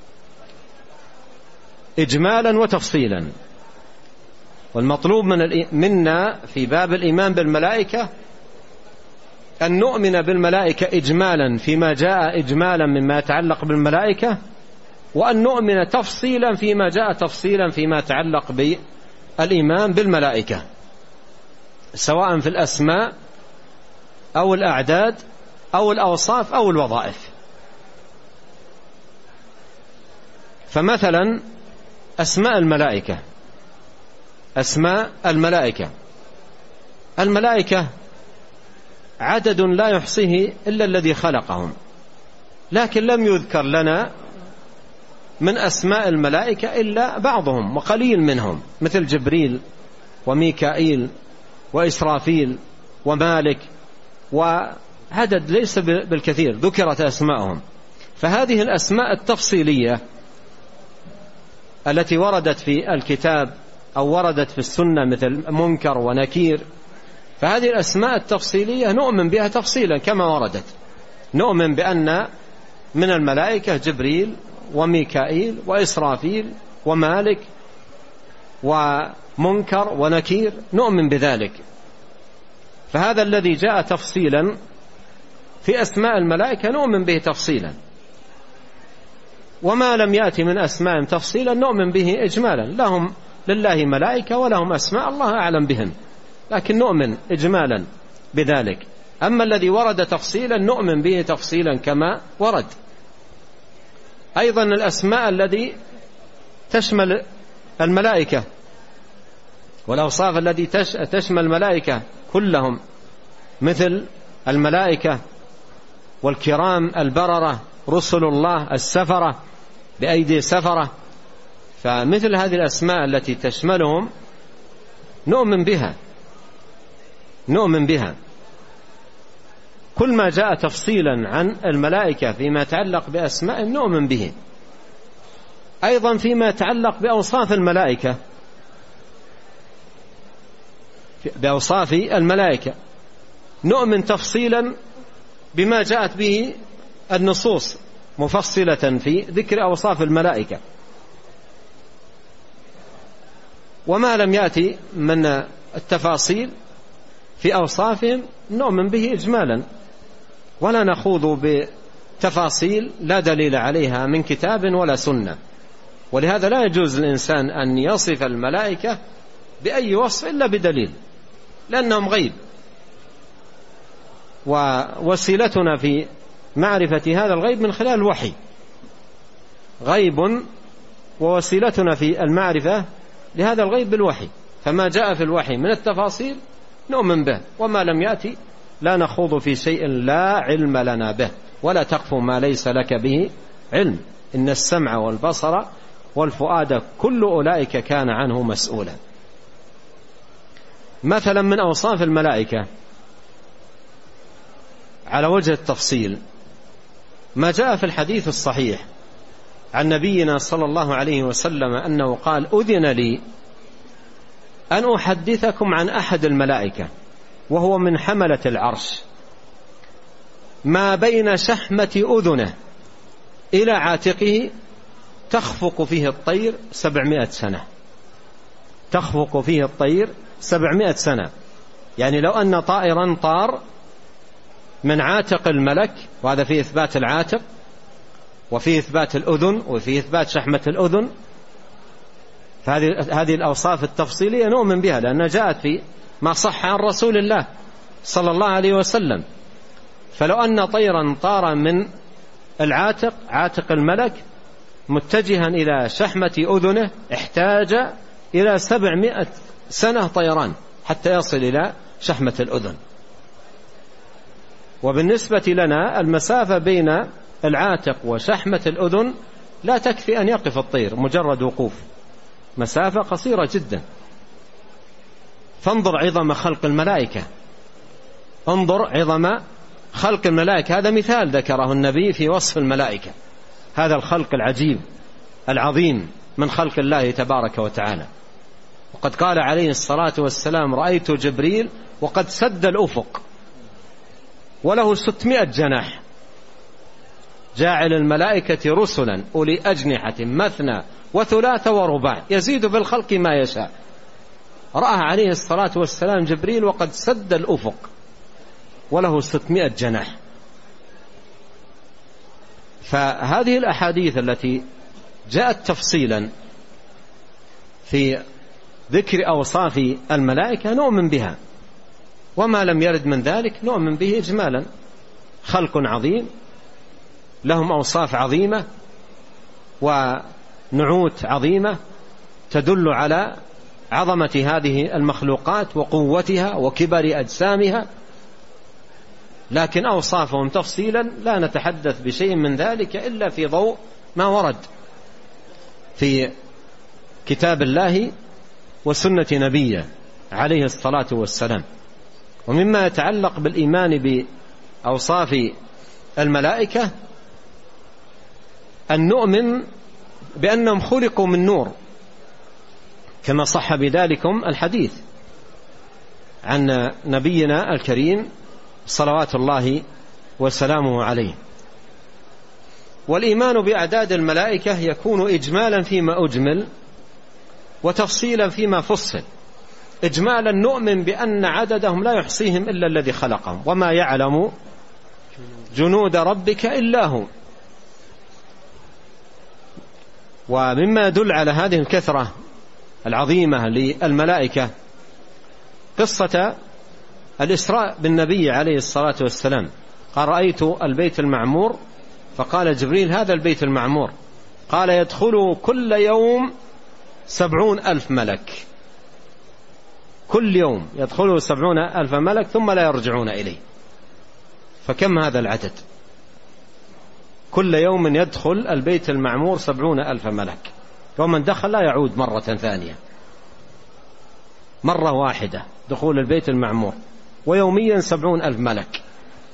إجمالا وتفصيلا. والمطلوب من منا في باب الإيمان بالملائكة أن نؤمن بالملائكة إجمالا فيما جاء إجمالا مما يتعلق بالملائكة، وأن نؤمن تفصيلا فيما جاء تفصيلا فيما يتعلق بالإيمان بالملائكة، سواء في الأسماء أو الأعداد أو الأوصاف أو الوظائف. فمثلا أسماء الملائكة أسماء الملائكة الملائكة عدد لا يحصيه إلا الذي خلقهم، لكن لم يذكر لنا من أسماء الملائكة إلا بعضهم وقليل منهم، مثل جبريل وميكائيل وإسرافيل ومالك، وعدد ليس بالكثير ذكرت أسماءهم. فهذه الأسماء التفصيلية التي وردت في الكتاب أو وردت في السنة مثل منكر ونكير، فهذه الأسماء التفصيلية نؤمن بها تفصيلا كما وردت. نؤمن بأن من الملائكة جبريل وميكائيل وإسرافيل ومالك ومنكر ونكير، نؤمن بذلك. فهذا الذي جاء تفصيلا في أسماء الملائكة نؤمن به تفصيلا، وما لم يأتي من أسماء تفصيلا نؤمن به إجمالا. لهم لله ملائكة ولهم أسماء الله أعلم بهم، لكن نؤمن إجمالا بذلك. أما الذي ورد تفصيلا نؤمن به تفصيلا كما ورد. أيضا الأسماء التي تشمل الملائكة والأوصاف التي تشمل الملائكة كلهم، مثل الملائكة والكرام البررة رسل الله السفرة بأيدي سفرة، فمثل هذه الأسماء التي تشملهم نؤمن بها نؤمن بها كل ما جاء تفصيلا عن الملائكة فيما يتعلق بأسماء نؤمن به. أيضا فيما يتعلق بأوصاف الملائكة بأوصاف الملائكة نؤمن تفصيلا بما جاءت به النصوص مفصلة في ذكر أوصاف الملائكة، وما لم يأتي من التفاصيل في أوصافهم نؤمن به إجمالا، ولا نخوض بتفاصيل لا دليل عليها من كتاب ولا سنة. ولهذا لا يجوز للإنسان أن يصف الملائكة بأي وصف إلا بدليل، لأنهم غيب، ووسيلتنا في معرفة هذا الغيب من خلال الوحي. غيب ووسيلتنا في المعرفة لهذا الغيب بالوحي، فما جاء في الوحي من التفاصيل نؤمن به، وما لم يأتي لا نخوض في شيء لا علم لنا به. ولا تقف ما ليس لك به علم، إن السمع والبصر والفؤاد كل أولئك كان عنه مسؤولا. مثلا من أوصاف الملائكة على وجه التفصيل ما جاء في الحديث الصحيح عن نبينا صلى الله عليه وسلم أنه قال: أذن لي أن أحدثكم عن أحد الملائكة وهو من حملة العرش، ما بين شحمة أذنه إلى عاتقه تخفق فيه الطير سبعمائة سنة. تخفق فيه الطير سبعمائة سنة، يعني لو أن طائرا طار من عاتق الملك، وهذا فيه إثبات العاتق وفيه إثبات الأذن وفيه إثبات شحمة الأذن، فهذه هذه الأوصاف التفصيلية نؤمن بها لأنها جاءت في ما صح عن رسول الله صلى الله عليه وسلم. فلو أن طيرا طار من العاتق عاتق الملك متجها إلى شحمة أذنه احتاج إلى سبعمائة سنة طيران حتى يصل إلى شحمة الأذن. وبالنسبة لنا المسافة بين العاتق وشحمة الأذن لا تكفي أن يقف الطير مجرد وقوف، مسافة قصيرة جدا. فانظر عظم خلق الملائكة، انظر عظم خلق الملائكة. هذا مثال ذكره النبي في وصف الملائكة، هذا الخلق العجيب العظيم من خلق الله تبارك وتعالى. وقد قال عليه الصلاة والسلام: رأيت جبريل وقد سد الأفق وله ستمائة جناح، جاعل الملائكة رسلا أولي أجنحة مثنى وثلاث ورباع يزيد في الخلق ما يشاء. رأى عليه الصلاة والسلام جبريل وقد سد الأفق وله ستمائة جناح. فهذه الأحاديث التي جاءت تفصيلا في ذكر أوصاف الملائكة نؤمن بها، وما لم يرد من ذلك نؤمن به إجمالا. خلق عظيم، لهم أوصاف عظيمة ونعوت عظيمة تدل على عظمة هذه المخلوقات وقوتها وكبر أجسامها، لكن أوصافهم تفصيلا لا نتحدث بشيء من ذلك إلا في ضوء ما ورد في كتاب الله وسنة نبيه عليه الصلاة والسلام. ومما يتعلق بالإيمان بأوصاف الملائكة أن نؤمن بأنهم خلقوا من نور، كما صح بذلكم الحديث عن نبينا الكريم صلوات الله وسلامه عليه. والإيمان بأعداد الملائكة يكون إجمالا فيما أجمل وتفصيلا فيما فصل. إجمالا نؤمن بأن عددهم لا يحصيهم إلا الذي خلقهم، وما يعلم جنود ربك إلا هو. ومما يدل على هذه الكثرة العظيمة للملائكة قصة الإسراء بالنبي عليه الصلاة والسلام. قال: رأيت البيت المعمور، فقال جبريل: هذا البيت المعمور. قال: يدخل كل يوم سبعون ألف ملك، كل يوم يدخله سبعون ألف ملك ثم لا يرجعون إليه. فكم هذا العدد؟ كل يوم يدخل البيت المعمور سبعون ألف ملك، ومن دخل لا يعود مرة ثانية، مرة واحدة دخول البيت المعمور، ويوميا سبعون ألف ملك.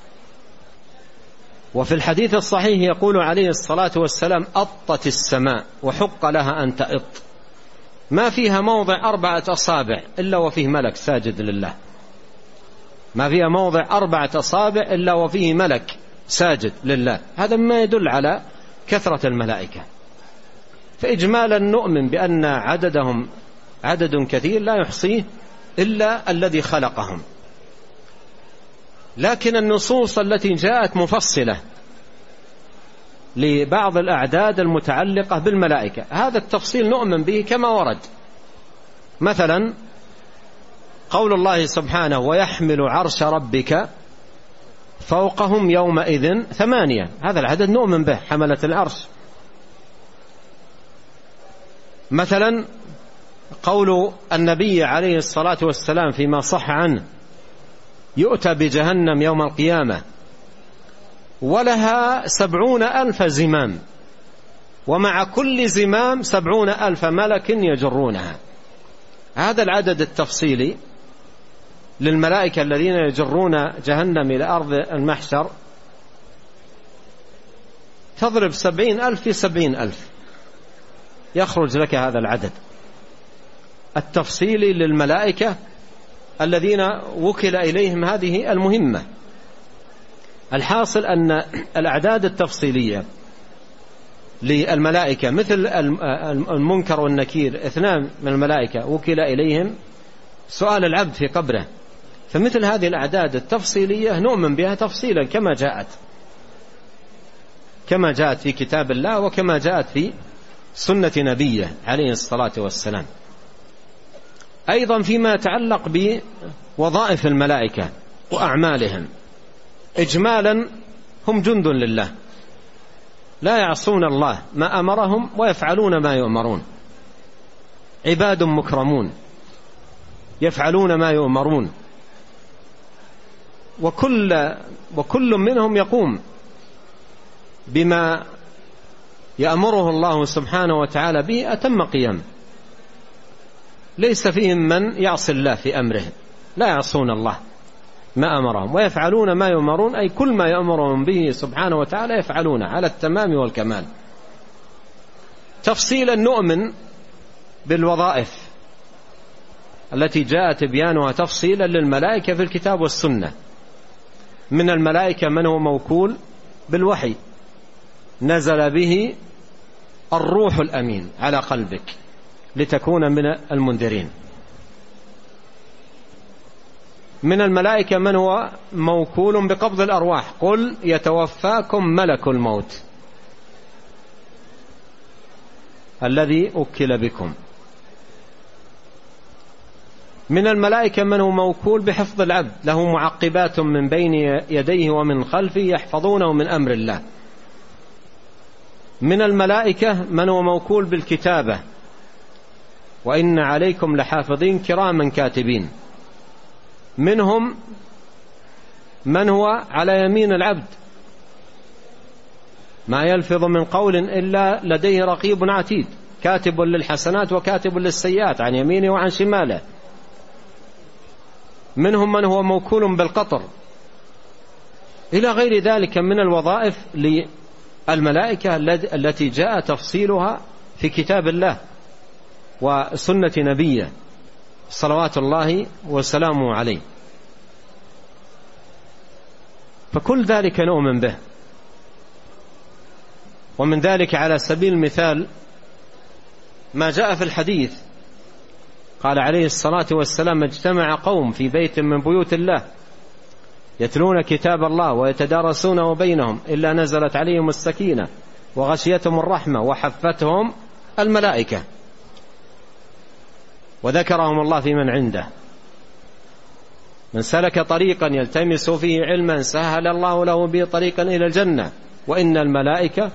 وفي الحديث الصحيح يقول عليه الصلاة والسلام: أطت السماء وحق لها أن تأط، ما فيها موضع أربعة أصابع إلا وفيه ملك ساجد لله، ما فيها موضع أربعة أصابع إلا وفيه ملك ساجد لله. هذا ما يدل على كثرة الملائكة. فإجمالا نؤمن بأن عددهم عدد كثير لا يحصيه إلا الذي خلقهم. لكن النصوص التي جاءت مفصلة لبعض الأعداد المتعلقة بالملائكة هذا التفصيل نؤمن به كما ورد. مثلا قول الله سبحانه: ويحمل عرش ربك فوقهم يومئذ ثمانية، هذا العدد نؤمن به، حملة العرش. مثلا قول النبي عليه الصلاة والسلام فيما صح عنه: يؤتى بجهنم يوم القيامة ولها سبعون ألف زمام، ومع كل زمام سبعون ألف ملك يجرونها. هذا العدد التفصيلي للملائكة الذين يجرون جهنم إلى أرض المحشر تضرب سبعين ألف في سبعين ألف، يخرج لك هذا العدد التفصيلي للملائكة الذين وكل إليهم هذه المهمة. الحاصل أن الأعداد التفصيلية للملائكة مثل المنكر والنكير، اثنان من الملائكة وكل إليهم سؤال العبد في قبره، فمثل هذه الأعداد التفصيلية نؤمن بها تفصيلا كما جاءت كما جاءت في كتاب الله وكما جاءت في سنة نبيه عليه الصلاة والسلام. أيضا فيما يتعلق بوظائف الملائكة وأعمالهم، إجمالا هم جند لله لا يعصون الله ما أمرهم ويفعلون ما يؤمرون، عباد مكرمون يفعلون ما يؤمرون، وكل وكل منهم يقوم بما يأمره الله سبحانه وتعالى به أتم قيام، ليس فيهم من يعصي الله في أمره، لا يعصون الله ما أمرهم ويفعلون ما يؤمرون، أي كل ما يأمرهم به سبحانه وتعالى يفعلونه على التمام والكمال. تفصيلا نؤمن بالوظائف التي جاء تبيانها تفصيلا للملائكة في الكتاب والسنة. من الملائكة من هو موكول بالوحي نزل به الروح الأمين على قلبك لتكون من المنذرين. من الملائكة من هو موكول بقبض الأرواح، قل يتوفاكم ملك الموت الذي أكل بكم. من الملائكة من هو موكول بحفظ العبد، له معقبات من بين يديه ومن خلفه يحفظونه من أمر الله. من الملائكة من هو موكول بالكتابة، وإن عليكم لحافظين كراما كاتبين. منهم من هو على يمين العبد، ما يلفظ من قول إلا لديه رقيب عتيد، كاتب للحسنات وكاتب للسيئات عن يمينه وعن شماله. منهم من هو موكول بالقطر، إلى غير ذلك من الوظائف للملائكة التي جاء تفصيلها في كتاب الله وسنة نبيه صلوات الله وسلامه عليه. فكل ذلك نؤمن به. ومن ذلك على سبيل المثال ما جاء في الحديث، قال عليه الصلاة والسلام: اجتمع قوم في بيت من بيوت الله يتلون كتاب الله ويتدارسونه بينهم إلا نزلت عليهم السكينة وغشيتهم الرحمة وحفتهم الملائكة وذكرهم الله في من عنده. من سلك طريقا يلتمس فيه علما سهل الله له به طريقا إلى الجنة وإن الملائكة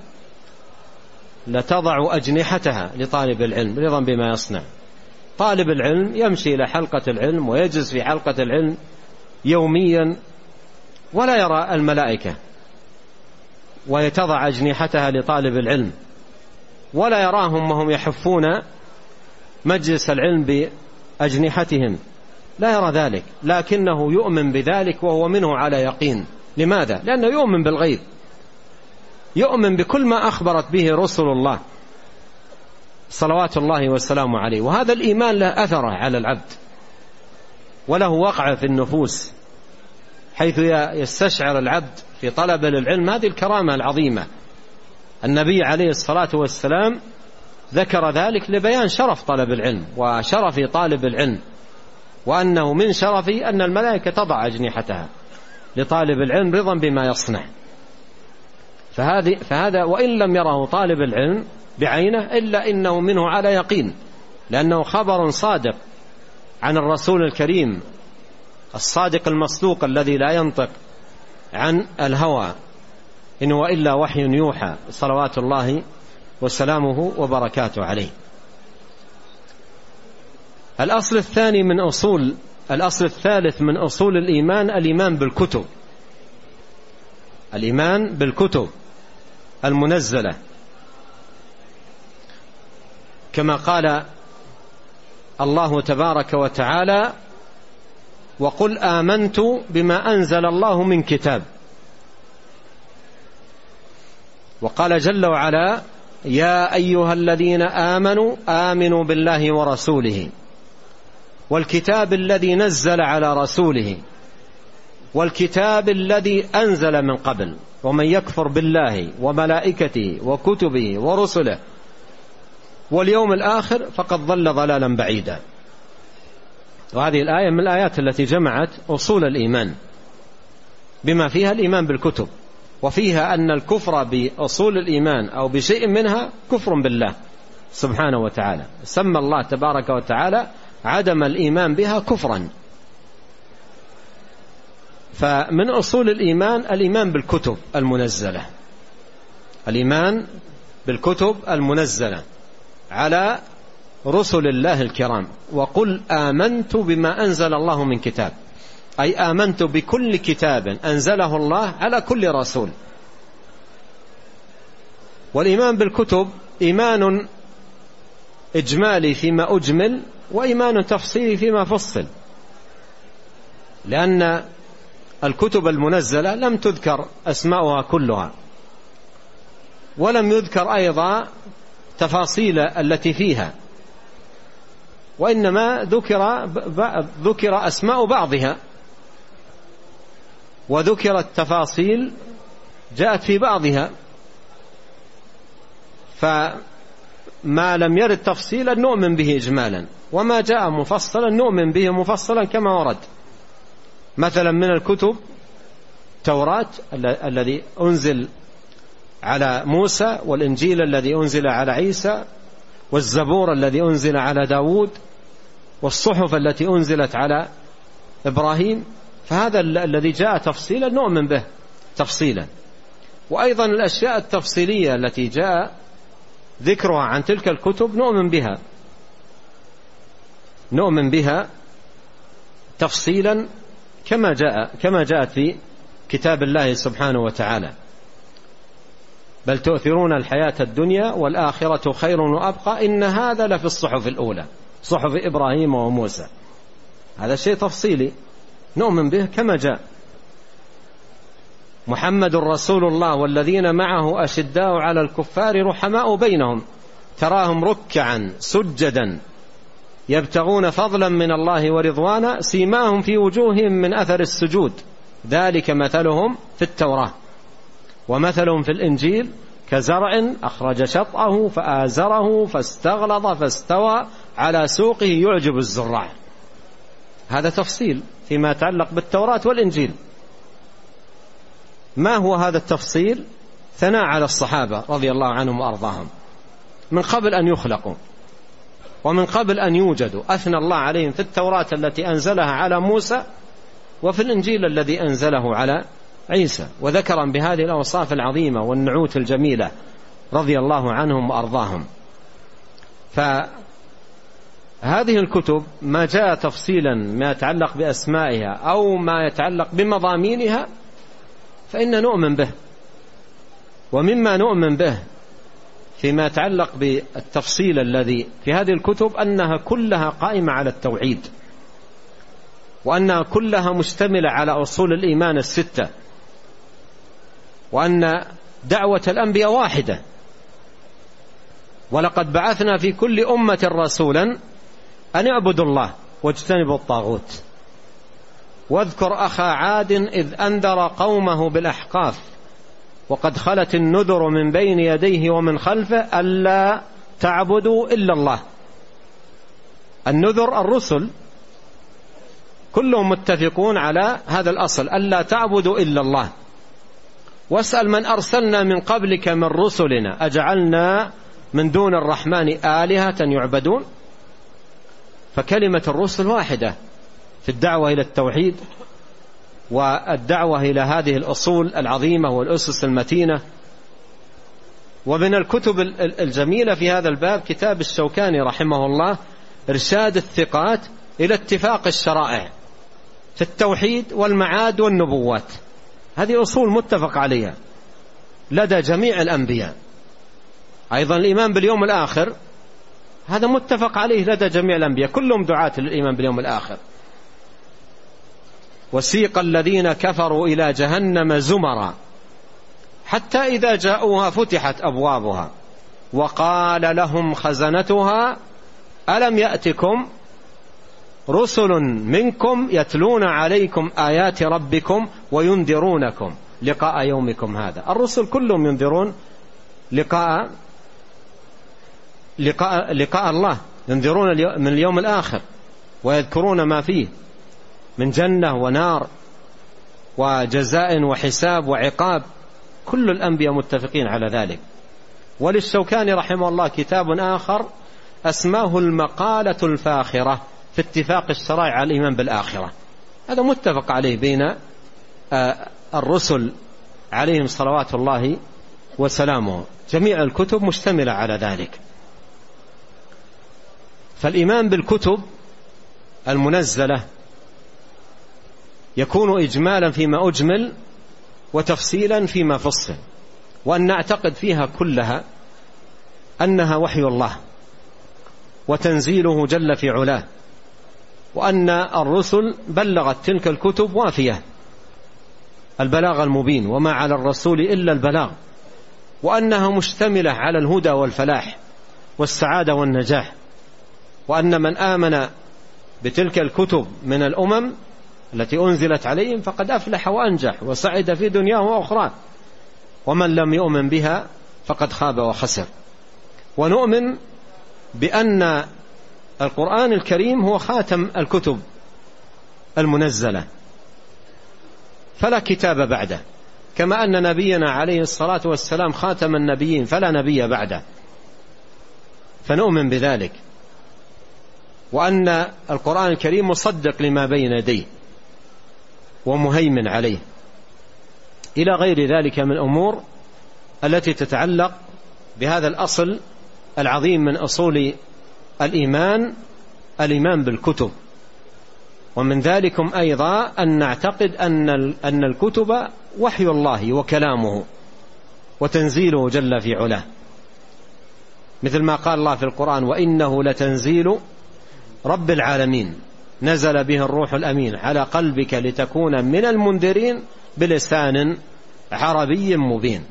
لتضع أجنحتها لطالب العلم رضا بما يصنع. طالب العلم يمشي إلى حلقة العلم ويجلس في حلقة العلم يوميا ولا يرى الملائكة، ويتضع أجنحتها لطالب العلم ولا يراهم وهم يحفون مجلس العلم بأجنحتهم، لا يرى ذلك، لكنه يؤمن بذلك وهو منه على يقين. لماذا؟ لأنه يؤمن بالغيب، يؤمن بكل ما أخبرت به رسل الله صلوات الله والسلام عليه. وهذا الإيمان له أثره على العبد وله وقع في النفوس، حيث يستشعر العبد في طلب العلم هذه الكرامة العظيمة. النبي عليه الصلاة والسلام ذكر ذلك لبيان شرف طلب العلم وشرف طالب العلم، وأنه من شرفه أن الملائكة تضع أجنحتها لطالب العلم رضا بما يصنع. فهذه فهذا وإن لم يره طالب العلم بعينه إلا إنه منه على يقين، لأنه خبر صادق عن الرسول الكريم الصادق المصدوق الذي لا ينطق عن الهوى إن هو إلا وحي يوحى صلوات الله وسلامه وبركاته عليه. الأصل الثاني من أصول الأصل الثالث من أصول الإيمان الإيمان بالكتب، الإيمان بالكتب المنزلة، كما قال الله تبارك وتعالى: وقل آمنت بما أنزل الله من كتاب. وقال جل وعلا: يا أيها الذين آمنوا آمنوا بالله ورسوله والكتاب الذي نزل على رسوله والكتاب الذي أنزل من قبل، ومن يكفر بالله وملائكته وكتبه ورسله واليوم الآخر فقد ضل ضلالا بعيدا. وهذه الآية من الآيات التي جمعت أصول الإيمان بما فيها الإيمان بالكتب، وفيها أن الكفر بأصول الإيمان أو بشيء منها كفر بالله سبحانه وتعالى. سمى الله تبارك وتعالى عدم الإيمان بها كفرا. فمن أصول الإيمان الإيمان بالكتب المنزلة، الإيمان بالكتب المنزلة على رسل الله الكرام. وقل آمنت بما أنزل الله من كتاب، أي آمنت بكل كتاب أنزله الله على كل رسول. والإيمان بالكتب إيمان إجمالي فيما أجمل، وإيمان تفصيلي فيما فصل، لأن الكتب المنزلة لم تذكر أسماؤها كلها، ولم يذكر أيضا تفاصيل التي فيها، وإنما ذكر ذكر أسماء بعضها، وذكرت تفاصيل جاءت في بعضها. فما لم يرد تفصيلا نؤمن به إجمالا، وما جاء مفصلا نؤمن به مفصلا كما ورد. مثلا من الكتب التوراة الذي أنزل على موسى، والإنجيل الذي أنزل على عيسى، والزبور الذي أنزل على داود، والصحف التي أنزلت على إبراهيم. فهذا الذي جاء تفصيلا نؤمن به تفصيلا. وأيضا الأشياء التفصيلية التي جاء ذكرها عن تلك الكتب نؤمن بها نؤمن بها تفصيلا كما جاء كما جاءت في كتاب الله سبحانه وتعالى. بل تؤثرون الحياة الدنيا والآخرة خير وأبقى إن هذا لفي الصحف الأولى، صحف إبراهيم وموسى. هذا شيء تفصيلي نؤمن به كما جاء. محمد رسول الله والذين معه أشداء على الكفار رحماء بينهم تراهم ركعا سجدا يبتغون فضلا من الله ورضوانا سيماهم في وجوههم من أثر السجود ذلك مثلهم في التوراة ومثلهم في الإنجيل كزرع أخرج شطأه فآزره فاستغلظ فاستوى على سوقه يعجب الزراع. هذا تفصيل فيما يتعلق بالتوراة والإنجيل. ما هو هذا التفصيل؟ ثناء على الصحابة رضي الله عنهم وأرضاهم من قبل أن يخلقوا ومن قبل أن يوجدوا. أثنى الله عليهم في التوراة التي أنزلها على موسى وفي الإنجيل الذي أنزله على عيسى، وذكرا بهذه الأوصاف العظيمة والنعوت الجميلة رضي الله عنهم وأرضاهم. فهذه الكتب ما جاء تفصيلا ما يتعلق بأسمائها أو ما يتعلق بمضامينها فإن نؤمن به. ومما نؤمن به فيما يتعلق بالتفصيل الذي في هذه الكتب أنها كلها قائمة على التوحيد، وأنها كلها مشتملة على أصول الإيمان الستة، وأن دعوة الأنبياء واحدة. ولقد بعثنا في كل أمة رسولا أن اعبدوا الله واجتنبوا الطاغوت. واذكر أخا عاد إذ أنذر قومه بالأحقاف وقد خلت النذر من بين يديه ومن خلفه ألا تعبدوا إلا الله. النذر الرسل كلهم متفقون على هذا الأصل ألا تعبدوا إلا الله. واسأل من أرسلنا من قبلك من رسلنا أجعلنا من دون الرحمن آلهة يعبدون. فكلمة الرسل واحدة في الدعوة إلى التوحيد والدعوة إلى هذه الأصول العظيمة والأسس المتينة. ومن الكتب الجميلة في هذا الباب كتاب الشوكاني رحمه الله إرشاد الثقات إلى اتفاق الشرائع في التوحيد والمعاد والنبوات. هذه أصول متفق عليها لدى جميع الأنبياء. أيضا الإيمان باليوم الآخر هذا متفق عليه لدى جميع الأنبياء، كلهم دعاة للإيمان باليوم الآخر. وسيق الذين كفروا إلى جهنم زمرا حتى إذا جاءوها فتحت أبوابها وقال لهم خزنتها ألم يأتكم رسل منكم يتلون عليكم آيات ربكم وينذرونكم لقاء يومكم هذا. الرسل كلهم ينذرون لقاء لقاء, لقاء الله، ينذرون من اليوم الآخر ويذكرون ما فيه من جنة ونار وجزاء وحساب وعقاب. كل الأنبياء متفقين على ذلك. وللشوكاني رحمه الله كتاب آخر أسماه المقالة الفاخرة في اتفاق الشرائع على الإيمان بالآخرة. هذا متفق عليه بين الرسل عليهم صلوات الله وسلامه، جميع الكتب مشتملة على ذلك. فالإيمان بالكتب المنزلة يكون إجمالا فيما أجمل وتفصيلا فيما فصل، وأن نعتقد فيها كلها أنها وحي الله وتنزيله جل في علاه، وأن الرسل بلغت تلك الكتب وافية البلاغ المبين وما على الرسول إلا البلاغ، وأنها مشتملة على الهدى والفلاح والسعادة والنجاح، وأن من آمن بتلك الكتب من الأمم التي أنزلت عليهم فقد أفلح وأنجح وسعد في دنياه وأخرى، ومن لم يؤمن بها فقد خاب وخسر. ونؤمن بأن القرآن الكريم هو خاتم الكتب المنزلة فلا كتاب بعده، كما أن نبينا عليه الصلاة والسلام خاتم النبيين فلا نبي بعده، فنؤمن بذلك، وأن القرآن الكريم مصدق لما بين يديه ومهيمن عليه، إلى غير ذلك من أمور التي تتعلق بهذا الأصل العظيم من أصول الإيمان، الإيمان بالكتب. ومن ذلكم أيضا أن نعتقد أن أن الكتب وحي الله وكلامه وتنزيله جل في علاه، مثل ما قال الله في القرآن: وإنه لتنزيل رب العالمين نزل به الروح الأمين على قلبك لتكون من المنذرين بلسان عربي مبين.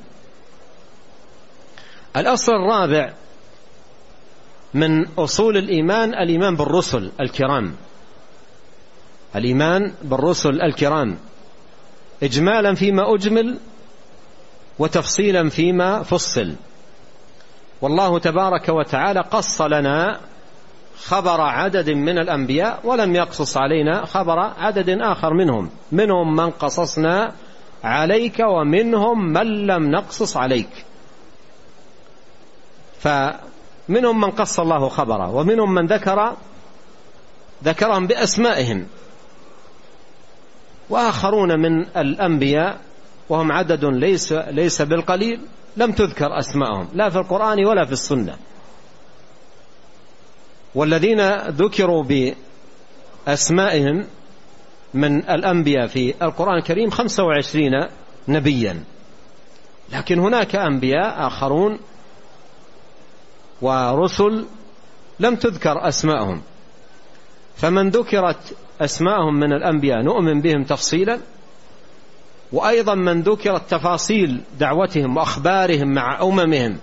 الأصل الرابع من أصول الإيمان الإيمان بالرسل الكرام، الإيمان بالرسل الكرام إجمالا فيما أجمل وتفصيلا فيما فصل. والله تبارك وتعالى قص لنا خبر عدد من الأنبياء ولم يقصص علينا خبر عدد آخر منهم، منهم من قصصنا عليك ومنهم من لم نقصص عليك. فمنهم من قص الله خبره، ومنهم من ذكر ذكرهم بأسمائهم، وآخرون من الأنبياء وهم عدد ليس, ليس بالقليل لم تذكر أسمائهم لا في القرآن ولا في السنة. والذين ذكروا بأسمائهم من الأنبياء في القرآن الكريم خمسة وعشرين نبيا، لكن هناك أنبياء آخرون ورسل لم تذكر أسمائهم، فمن ذكرت أسمائهم من الأنبياء نؤمن بهم تفصيلا، وأيضا من ذكرت تفاصيل دعوتهم وأخبارهم مع أممهم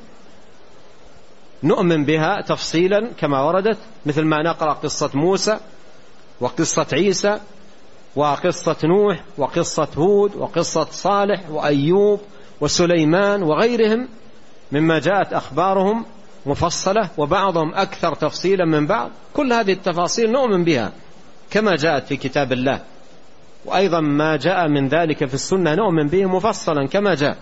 نؤمن بها تفصيلا كما وردت، مثل ما نقرأ قصة موسى وقصة عيسى وقصة نوح وقصة هود وقصة صالح وأيوب وسليمان وغيرهم مما جاءت أخبارهم مفصلة، وبعضهم أكثر تفصيلا من بعض. كل هذه التفاصيل نؤمن بها كما جاءت في كتاب الله، وأيضا ما جاء من ذلك في السنة نؤمن به مفصلا كما جاء،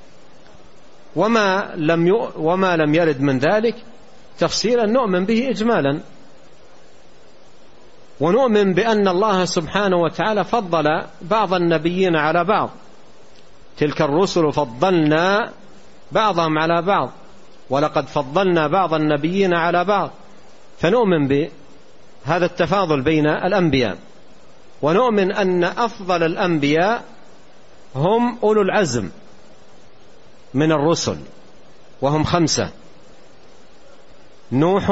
وما لم وما لم يرد من ذلك تفصيلا نؤمن به إجمالا. ونؤمن بأن الله سبحانه وتعالى فضل بعض النبيين على بعض، تلك الرسل فضلنا بعضهم على بعض ولقد فضلنا بعض النبيين على بعض، فنؤمن بهذا التفاضل بين الأنبياء. ونؤمن أن أفضل الأنبياء هم أولو العزم من الرسل، وهم خمسة: نوح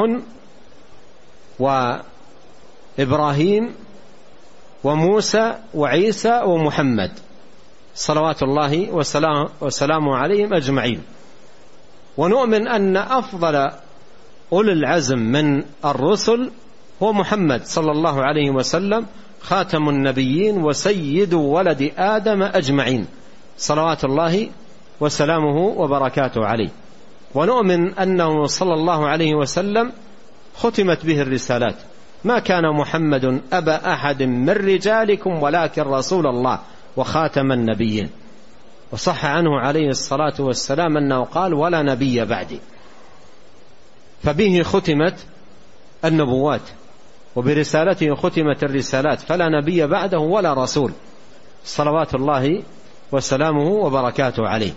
وإبراهيم وموسى وعيسى ومحمد صلوات الله وسلامه عليهم أجمعين. ونؤمن أن أفضل أولي العزم من الرسل هو محمد صلى الله عليه وسلم خاتم النبيين وسيد ولد آدم أجمعين صلوات الله وسلامه وبركاته عليه. ونؤمن أنه صلى الله عليه وسلم ختمت به الرسالات. ما كان محمد أبا أحد من رجالكم ولكن رسول الله وخاتم النبيين. وصح عنه عليه الصلاة والسلام أنه قال ولا نبي بعدي. فبه ختمت النبوات وبرسالته ختمت الرسالات، فلا نبي بعده ولا رسول صلوات الله وسلامه وبركاته عليه.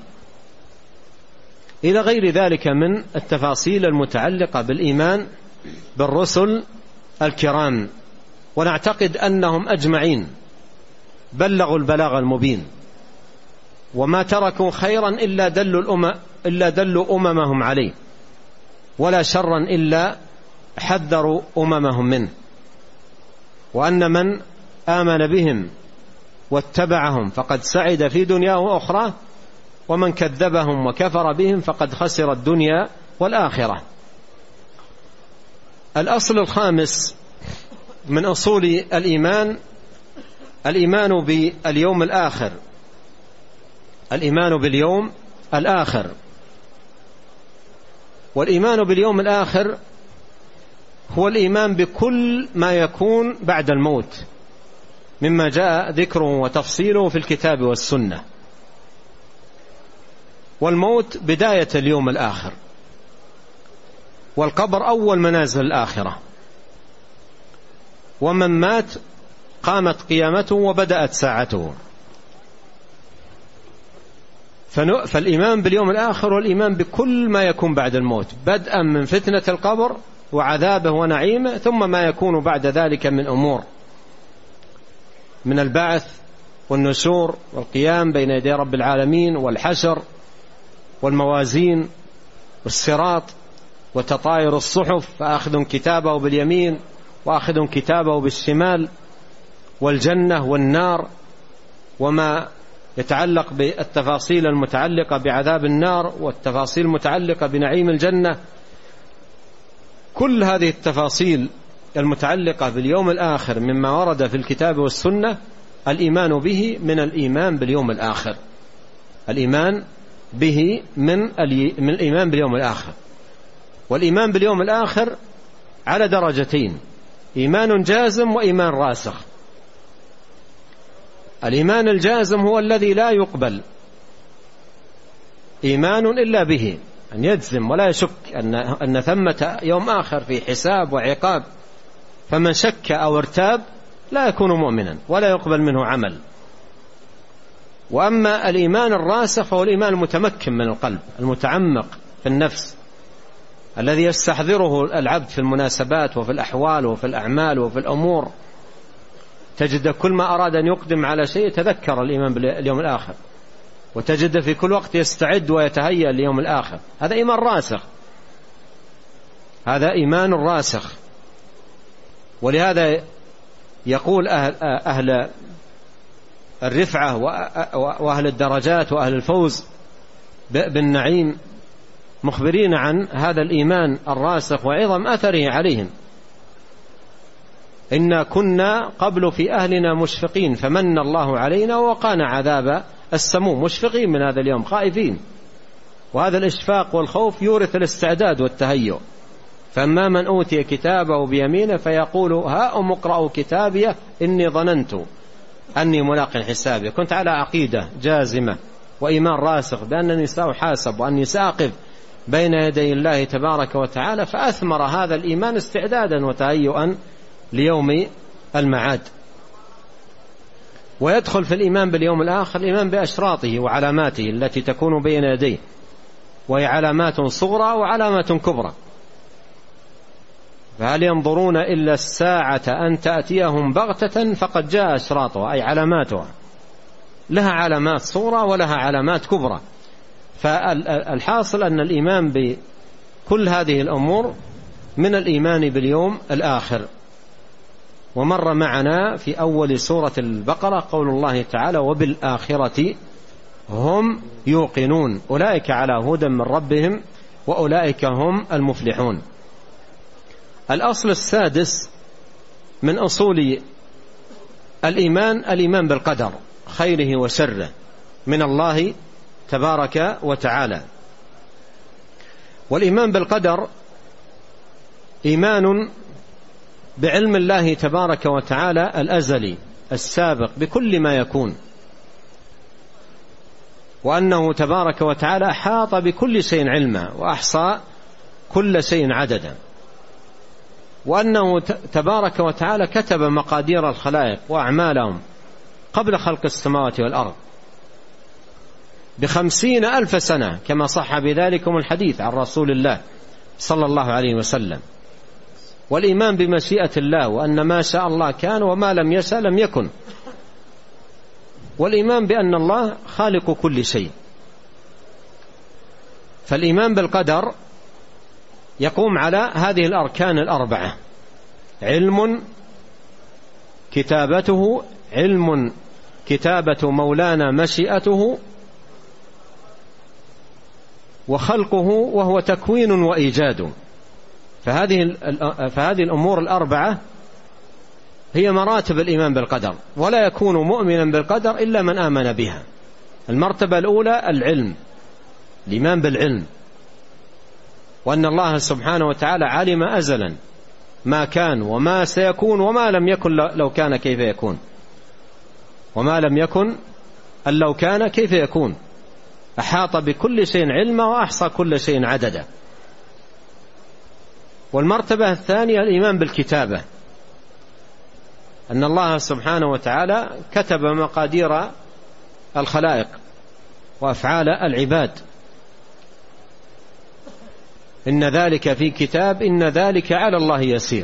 إلى غير ذلك من التفاصيل المتعلقة بالإيمان بالرسل الكرام، ونعتقد أنهم أجمعين بلغوا البلاغ المبين، وما تركوا خيرا إلا دلوا الأمم إلا دلوا أممهم عليه، ولا شرا إلا حذروا أممهم منه، وأن من آمن بهم واتبعهم فقد سعد في دنياه وأخرى، ومن كذبهم وكفر بهم فقد خسر الدنيا والآخرة. الأصل الخامس من أصول الإيمان الإيمان باليوم الآخر. الإيمان باليوم الآخر والإيمان باليوم الآخر هو الإيمان بكل ما يكون بعد الموت مما جاء ذكره وتفصيله في الكتاب والسنة. والموت بداية اليوم الآخر، والقبر أول منازل الآخرة، ومن مات قامت قيامته وبدأت ساعته. فالإيمان باليوم الآخر والإيمان بكل ما يكون بعد الموت، بدءا من فتنة القبر وعذابه ونعيمه، ثم ما يكون بعد ذلك من أمور من البعث والنشور والقيام بين يدي رب العالمين والحشر والموازين والصراط وتطاير الصحف، فآخذ كتابه باليمين وآخذ كتابه بالشمال، والجنة والنار وما يتعلق بالتفاصيل المتعلقة بعذاب النار والتفاصيل المتعلقة بنعيم الجنة. كل هذه التفاصيل المتعلقة باليوم الآخر مما ورد في الكتاب والسنة الإيمان به من الإيمان باليوم الآخر. الإيمان به من من الإيمان باليوم الآخر. والإيمان باليوم الآخر على درجتين: إيمان جازم وإيمان راسخ. الإيمان الجازم هو الذي لا يقبل إيمان إلا به، أن يجزم ولا يشك أن أن ثمة يوم آخر في حساب وعقاب، فمن شك أو ارتاب لا يكون مؤمنا ولا يقبل منه عمل. وأما الإيمان الراسخ هو الإيمان المتمكن من القلب المتعمق في النفس، الذي يستحضره العبد في المناسبات وفي الأحوال وفي الأعمال وفي الأمور. تجد كل ما أراد أن يقدم على شيء تذكر الإيمان باليوم الآخر، وتجد في كل وقت يستعد ويتهيأ ليوم الآخر. هذا إيمان راسخ، هذا إيمان راسخ. ولهذا يقول أهل, أهل الرفعة وأهل الدرجات وأهل الفوز بالنعيم مخبرين عن هذا الإيمان الراسخ وعظم أثره عليهم: إنا كنا قبل في أهلنا مشفقين فمن الله علينا ووقانا عذاب السموم. مشفقين من هذا اليوم، خائفين، وهذا الإشفاق والخوف يورث الاستعداد والتهيؤ. فأما من أوتي كتابه بيمينه فيقول هاؤم اقرأوا كتابيه إني ظننت أني ملاق حسابي. كنت على عقيدة جازمة وإيمان راسخ بأنني سأحاسب وأني سأقف بين يدي الله تبارك وتعالى، فأثمر هذا الإيمان استعدادا وتهيئا ليوم المعاد. ويدخل في الإيمان باليوم الآخر الإيمان بأشراطه وعلاماته التي تكون بين يديه، وهي علامات صغرى وعلامات كبرى. فهل ينظرون إلا الساعة أن تأتيهم بغتة فقد جاء أشراطها، أي علاماتها، لها علامات صغرى ولها علامات كبرى. فالحاصل أن الإيمان بكل هذه الأمور من الإيمان باليوم الآخر. ومر معنا في أول سورة البقرة قول الله تعالى: وبالآخرة هم يوقنون أولئك على هدى من ربهم وأولئك هم المفلحون. الأصل السادس من أصول الإيمان الإيمان بالقدر خيره وشره من الله تبارك وتعالى. والإيمان بالقدر إيمان بعلم الله تبارك وتعالى الأزلي السابق بكل ما يكون، وأنه تبارك وتعالى أحاط بكل شيء علما وأحصى كل شيء عددا، وأنه تبارك وتعالى كتب مقادير الخلائق وأعمالهم قبل خلق السماوات والأرض بخمسين ألف سنة كما صح بذلكم الحديث عن رسول الله صلى الله عليه وسلم. والإيمان بمشيئة الله وأن ما شاء الله كان وما لم يشاء لم يكن، والإيمان بأن الله خالق كل شيء. فالإيمان بالقدر يقوم على هذه الأركان الأربعة: علم كتابته علم كتابة مولانا مشيئته، وخلقه وهو تكوين وإيجاد. فهذه فهذه الأمور الأربعة هي مراتب الإيمان بالقدر، ولا يكون مؤمنا بالقدر إلا من آمن بها. المرتبة الأولى العلم، الإيمان بالعلم، وأن الله سبحانه وتعالى علم أزلا ما كان وما سيكون وما لم يكن لو كان كيف يكون، وما لم يكن أن لو كان كيف يكون، أحاط بكل شيء علما وأحصى كل شيء عددا. والمرتبة الثانية الإيمان بالكتابة، أن الله سبحانه وتعالى كتب مقادير الخلائق وأفعال العباد. إن ذلك في كتاب إن ذلك على الله يسير.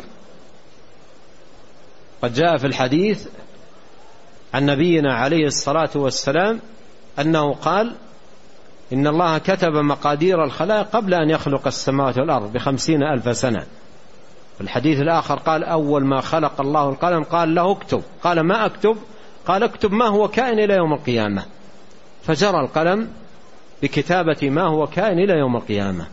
قد جاء في الحديث عن نبينا عليه الصلاة والسلام أنه قال: إن الله كتب مقادير الخلائق قبل أن يخلق السماوات والأرض بخمسين ألف سنة. في الحديث الآخر قال: أول ما خلق الله القلم قال له اكتب، قال: ما أكتب؟ قال: اكتب ما هو كائن إلى يوم القيامة. فجرى القلم بكتابة ما هو كائن إلى يوم القيامة.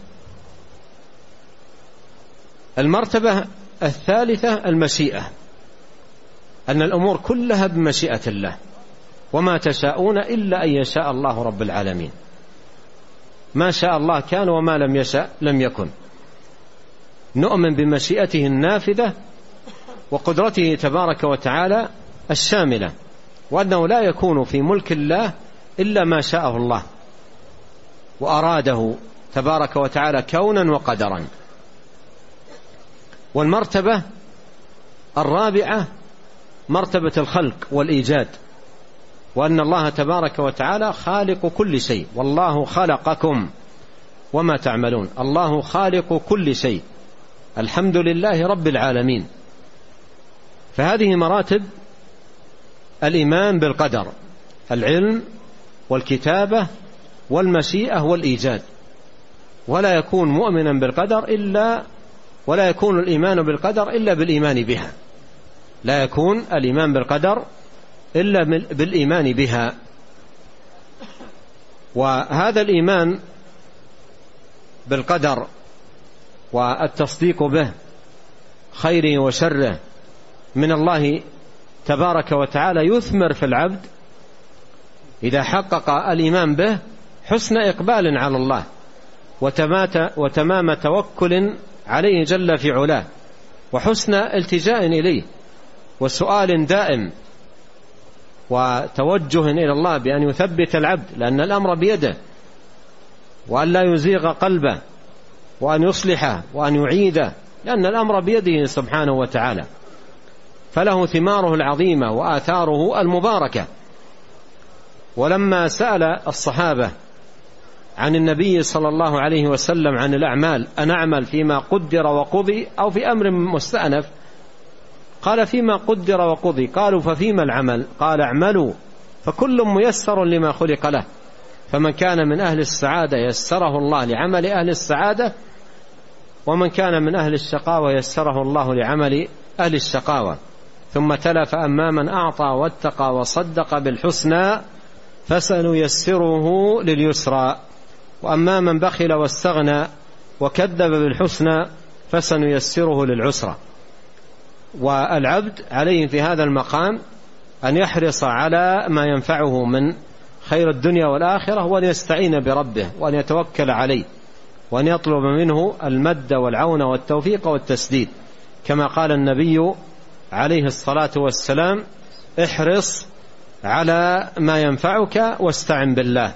المرتبة الثالثة المشيئة، أن الأمور كلها بمشيئة الله، وما تشاءون إلا أن يشاء الله رب العالمين. ما شاء الله كان وما لم يشاء لم يكن. نؤمن بمشيئته النافذة وقدرته تبارك وتعالى الشاملة، وأنه لا يكون في ملك الله إلا ما شاءه الله وأراده تبارك وتعالى كونا وقدرا. والمرتبة الرابعة مرتبة الخلق والإيجاد، وأن الله تبارك وتعالى خالق كل شيء، والله خلقكم وما تعملون. الله خالق كل شيء، الحمد لله رب العالمين. فهذه مراتب الإيمان بالقدر: العلم والكتابة والمشيئة والإيجاد. ولا يكون مؤمنا بالقدر إلا ولا يكون الإيمان بالقدر إلا بالإيمان بها، لا يكون الإيمان بالقدر إلا بالإيمان بها. وهذا الإيمان بالقدر والتصديق به خيره وشره من الله تبارك وتعالى يثمر في العبد إذا حقق الإيمان به حسن إقبال على الله وتمام توكل عليه جل في علاه، وحسن التجاء إليه، وسؤال دائم، وتوجه إلى الله بأن يثبت العبد، لأن الأمر بيده، وأن لا يزيغ قلبه، وأن يصلحه وأن يعيده، لأن الأمر بيده سبحانه وتعالى. فله ثماره العظيمة وآثاره المباركة. ولما سأل الصحابة عن النبي صلى الله عليه وسلم عن الأعمال: أنعمل فيما قدر وقضي أو في أمر مستأنف؟ قال: فيما قدر وقضي. قالوا: ففيما العمل؟ قال: اعملوا فكل ميسر لما خلق له، فمن كان من أهل السعادة يسره الله لعمل أهل السعادة، ومن كان من أهل الشقاوة يسره الله لعمل أهل الشقاوة. ثم تلا: فأما من أعطى واتقى وصدق بالحسنى فسنيسره لليسرى، وأما من بخل واستغنى وكذب بالحسنى فسنيسره للعسرى. والعبد عليه في هذا المقام أن يحرص على ما ينفعه من خير الدنيا والآخرة، وأن يستعين بربه، وأن يتوكل عليه، وأن يطلب منه المد والعون والتوفيق والتسديد، كما قال النبي عليه الصلاة والسلام: احرص على ما ينفعك واستعن بالله.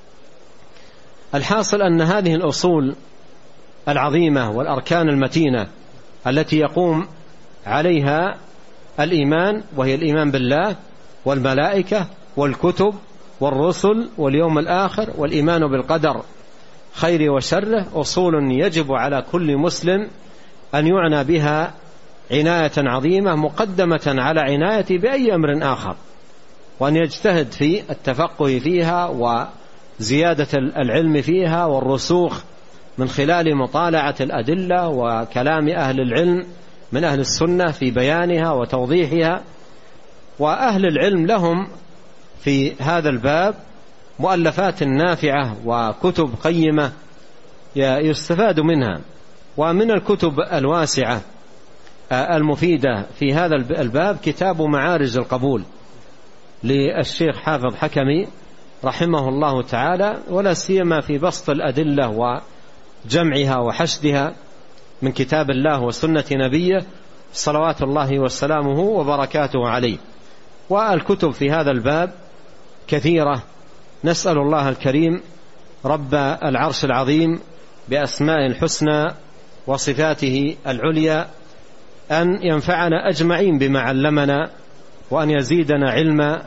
الحاصل أن هذه الأصول العظيمة والأركان المتينة التي يقوم عليها الإيمان، وهي الإيمان بالله والملائكة والكتب والرسل واليوم الآخر والإيمان بالقدر خير وشره، أصول يجب على كل مسلم أن يعنى بها عناية عظيمة مقدمة على عناية بأي أمر آخر، وأن يجتهد في التفقه فيها وزيادة العلم فيها والرسوخ من خلال مطالعة الأدلة وكلام أهل العلم من أهل السنة في بيانها وتوضيحها. وأهل العلم لهم في هذا الباب مؤلفات نافعة وكتب قيمة يستفاد منها. ومن الكتب الواسعة المفيدة في هذا الباب كتاب معارج القبول للشيخ حافظ حكمي رحمه الله تعالى، ولا سيما في بسط الأدلة وجمعها وحشدها من كتاب الله وسنة نبيه صلوات الله وسلامه وبركاته عليه. والكتب في هذا الباب كثيرة، نسأل الله الكريم رب العرش العظيم بأسماء الحسنى وصفاته العليا أن ينفعنا أجمعين بما علمنا، وأن يزيدنا علما،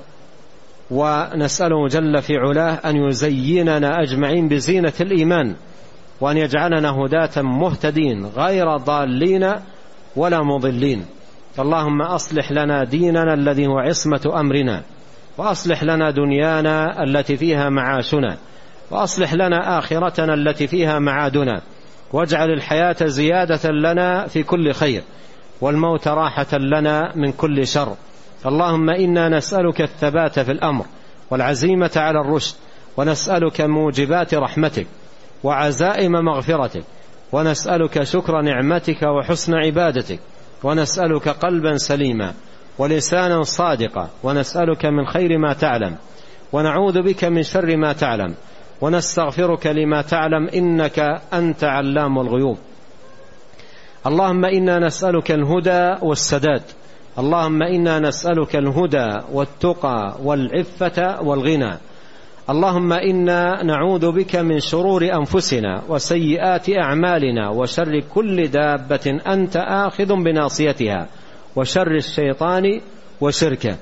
ونسأله جل في علاه أن يزيننا أجمعين بزينة الإيمان، وأن يجعلنا هداة مهتدين غير ضالين ولا مضلين. اللهم أصلح لنا ديننا الذي هو عصمة أمرنا، وأصلح لنا دنيانا التي فيها معاشنا، وأصلح لنا آخرتنا التي فيها معادنا، واجعل الحياة زيادة لنا في كل خير، والموت راحة لنا من كل شر. اللهم إنا نسألك الثبات في الأمر والعزيمة على الرشد، ونسألك موجبات رحمتك وعزائم مغفرتك، ونسألك شكر نعمتك وحسن عبادتك، ونسألك قلبا سليما ولسانا صادقا، ونسألك من خير ما تعلم، ونعوذ بك من شر ما تعلم، ونستغفرك لما تعلم، إنك أنت علام الغيوب. اللهم إنا نسألك الهدى والسداد، اللهم إنا نسألك الهدى والتقى والعفة والغنى. اللهم إنا نعوذ بك من شرور أنفسنا وسيئات أعمالنا وشر كل دابة أنت آخذ بناصيتها وشر الشيطان وشركه.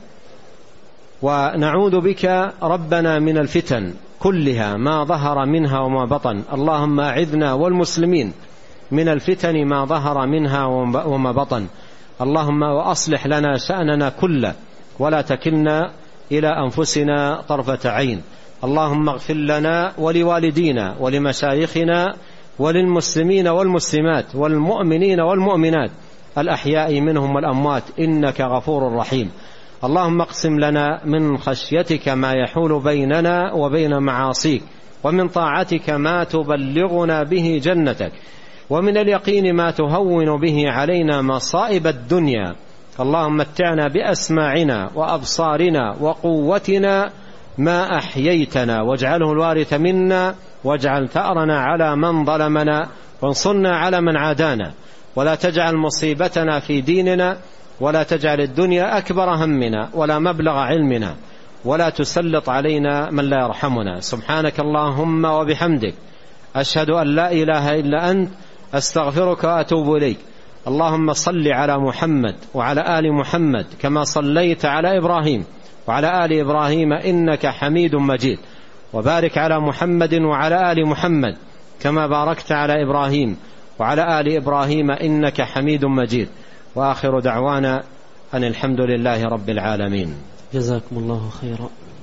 ونعوذ بك ربنا من الفتن كلها ما ظهر منها وما بطن. اللهم أعذنا والمسلمين من الفتن ما ظهر منها وما بطن. اللهم وأصلح لنا شأننا كله ولا تكلنا إلى أنفسنا طرفة عين. اللهم اغفر لنا ولوالدينا ولمشايخنا وللمسلمين والمسلمات والمؤمنين والمؤمنات الأحياء منهم والأموات، إنك غفور رحيم. اللهم اقسم لنا من خشيتك ما يحول بيننا وبين معاصيك، ومن طاعتك ما تبلغنا به جنتك، ومن اليقين ما تهون به علينا مصائب الدنيا. اللهم متعنا بأسماعنا وأبصارنا وقوتنا ما أحييتنا، واجعله الوارث منا، واجعل ثأرنا على من ظلمنا، وانصرنا على من عادانا، ولا تجعل مصيبتنا في ديننا، ولا تجعل الدنيا أكبر همنا ولا مبلغ علمنا، ولا تسلط علينا من لا يرحمنا. سبحانك اللهم وبحمدك، أشهد أن لا إله إلا أنت، أستغفرك وأتوب إليك. اللهم صل على محمد وعلى آل محمد كما صليت على إبراهيم وعلى آل إبراهيم إنك حميد مجيد، وبارك على محمد وعلى آل محمد كما باركت على إبراهيم وعلى آل إبراهيم إنك حميد مجيد. وآخر دعوانا أن الحمد لله رب العالمين. جزاكم الله خيرا.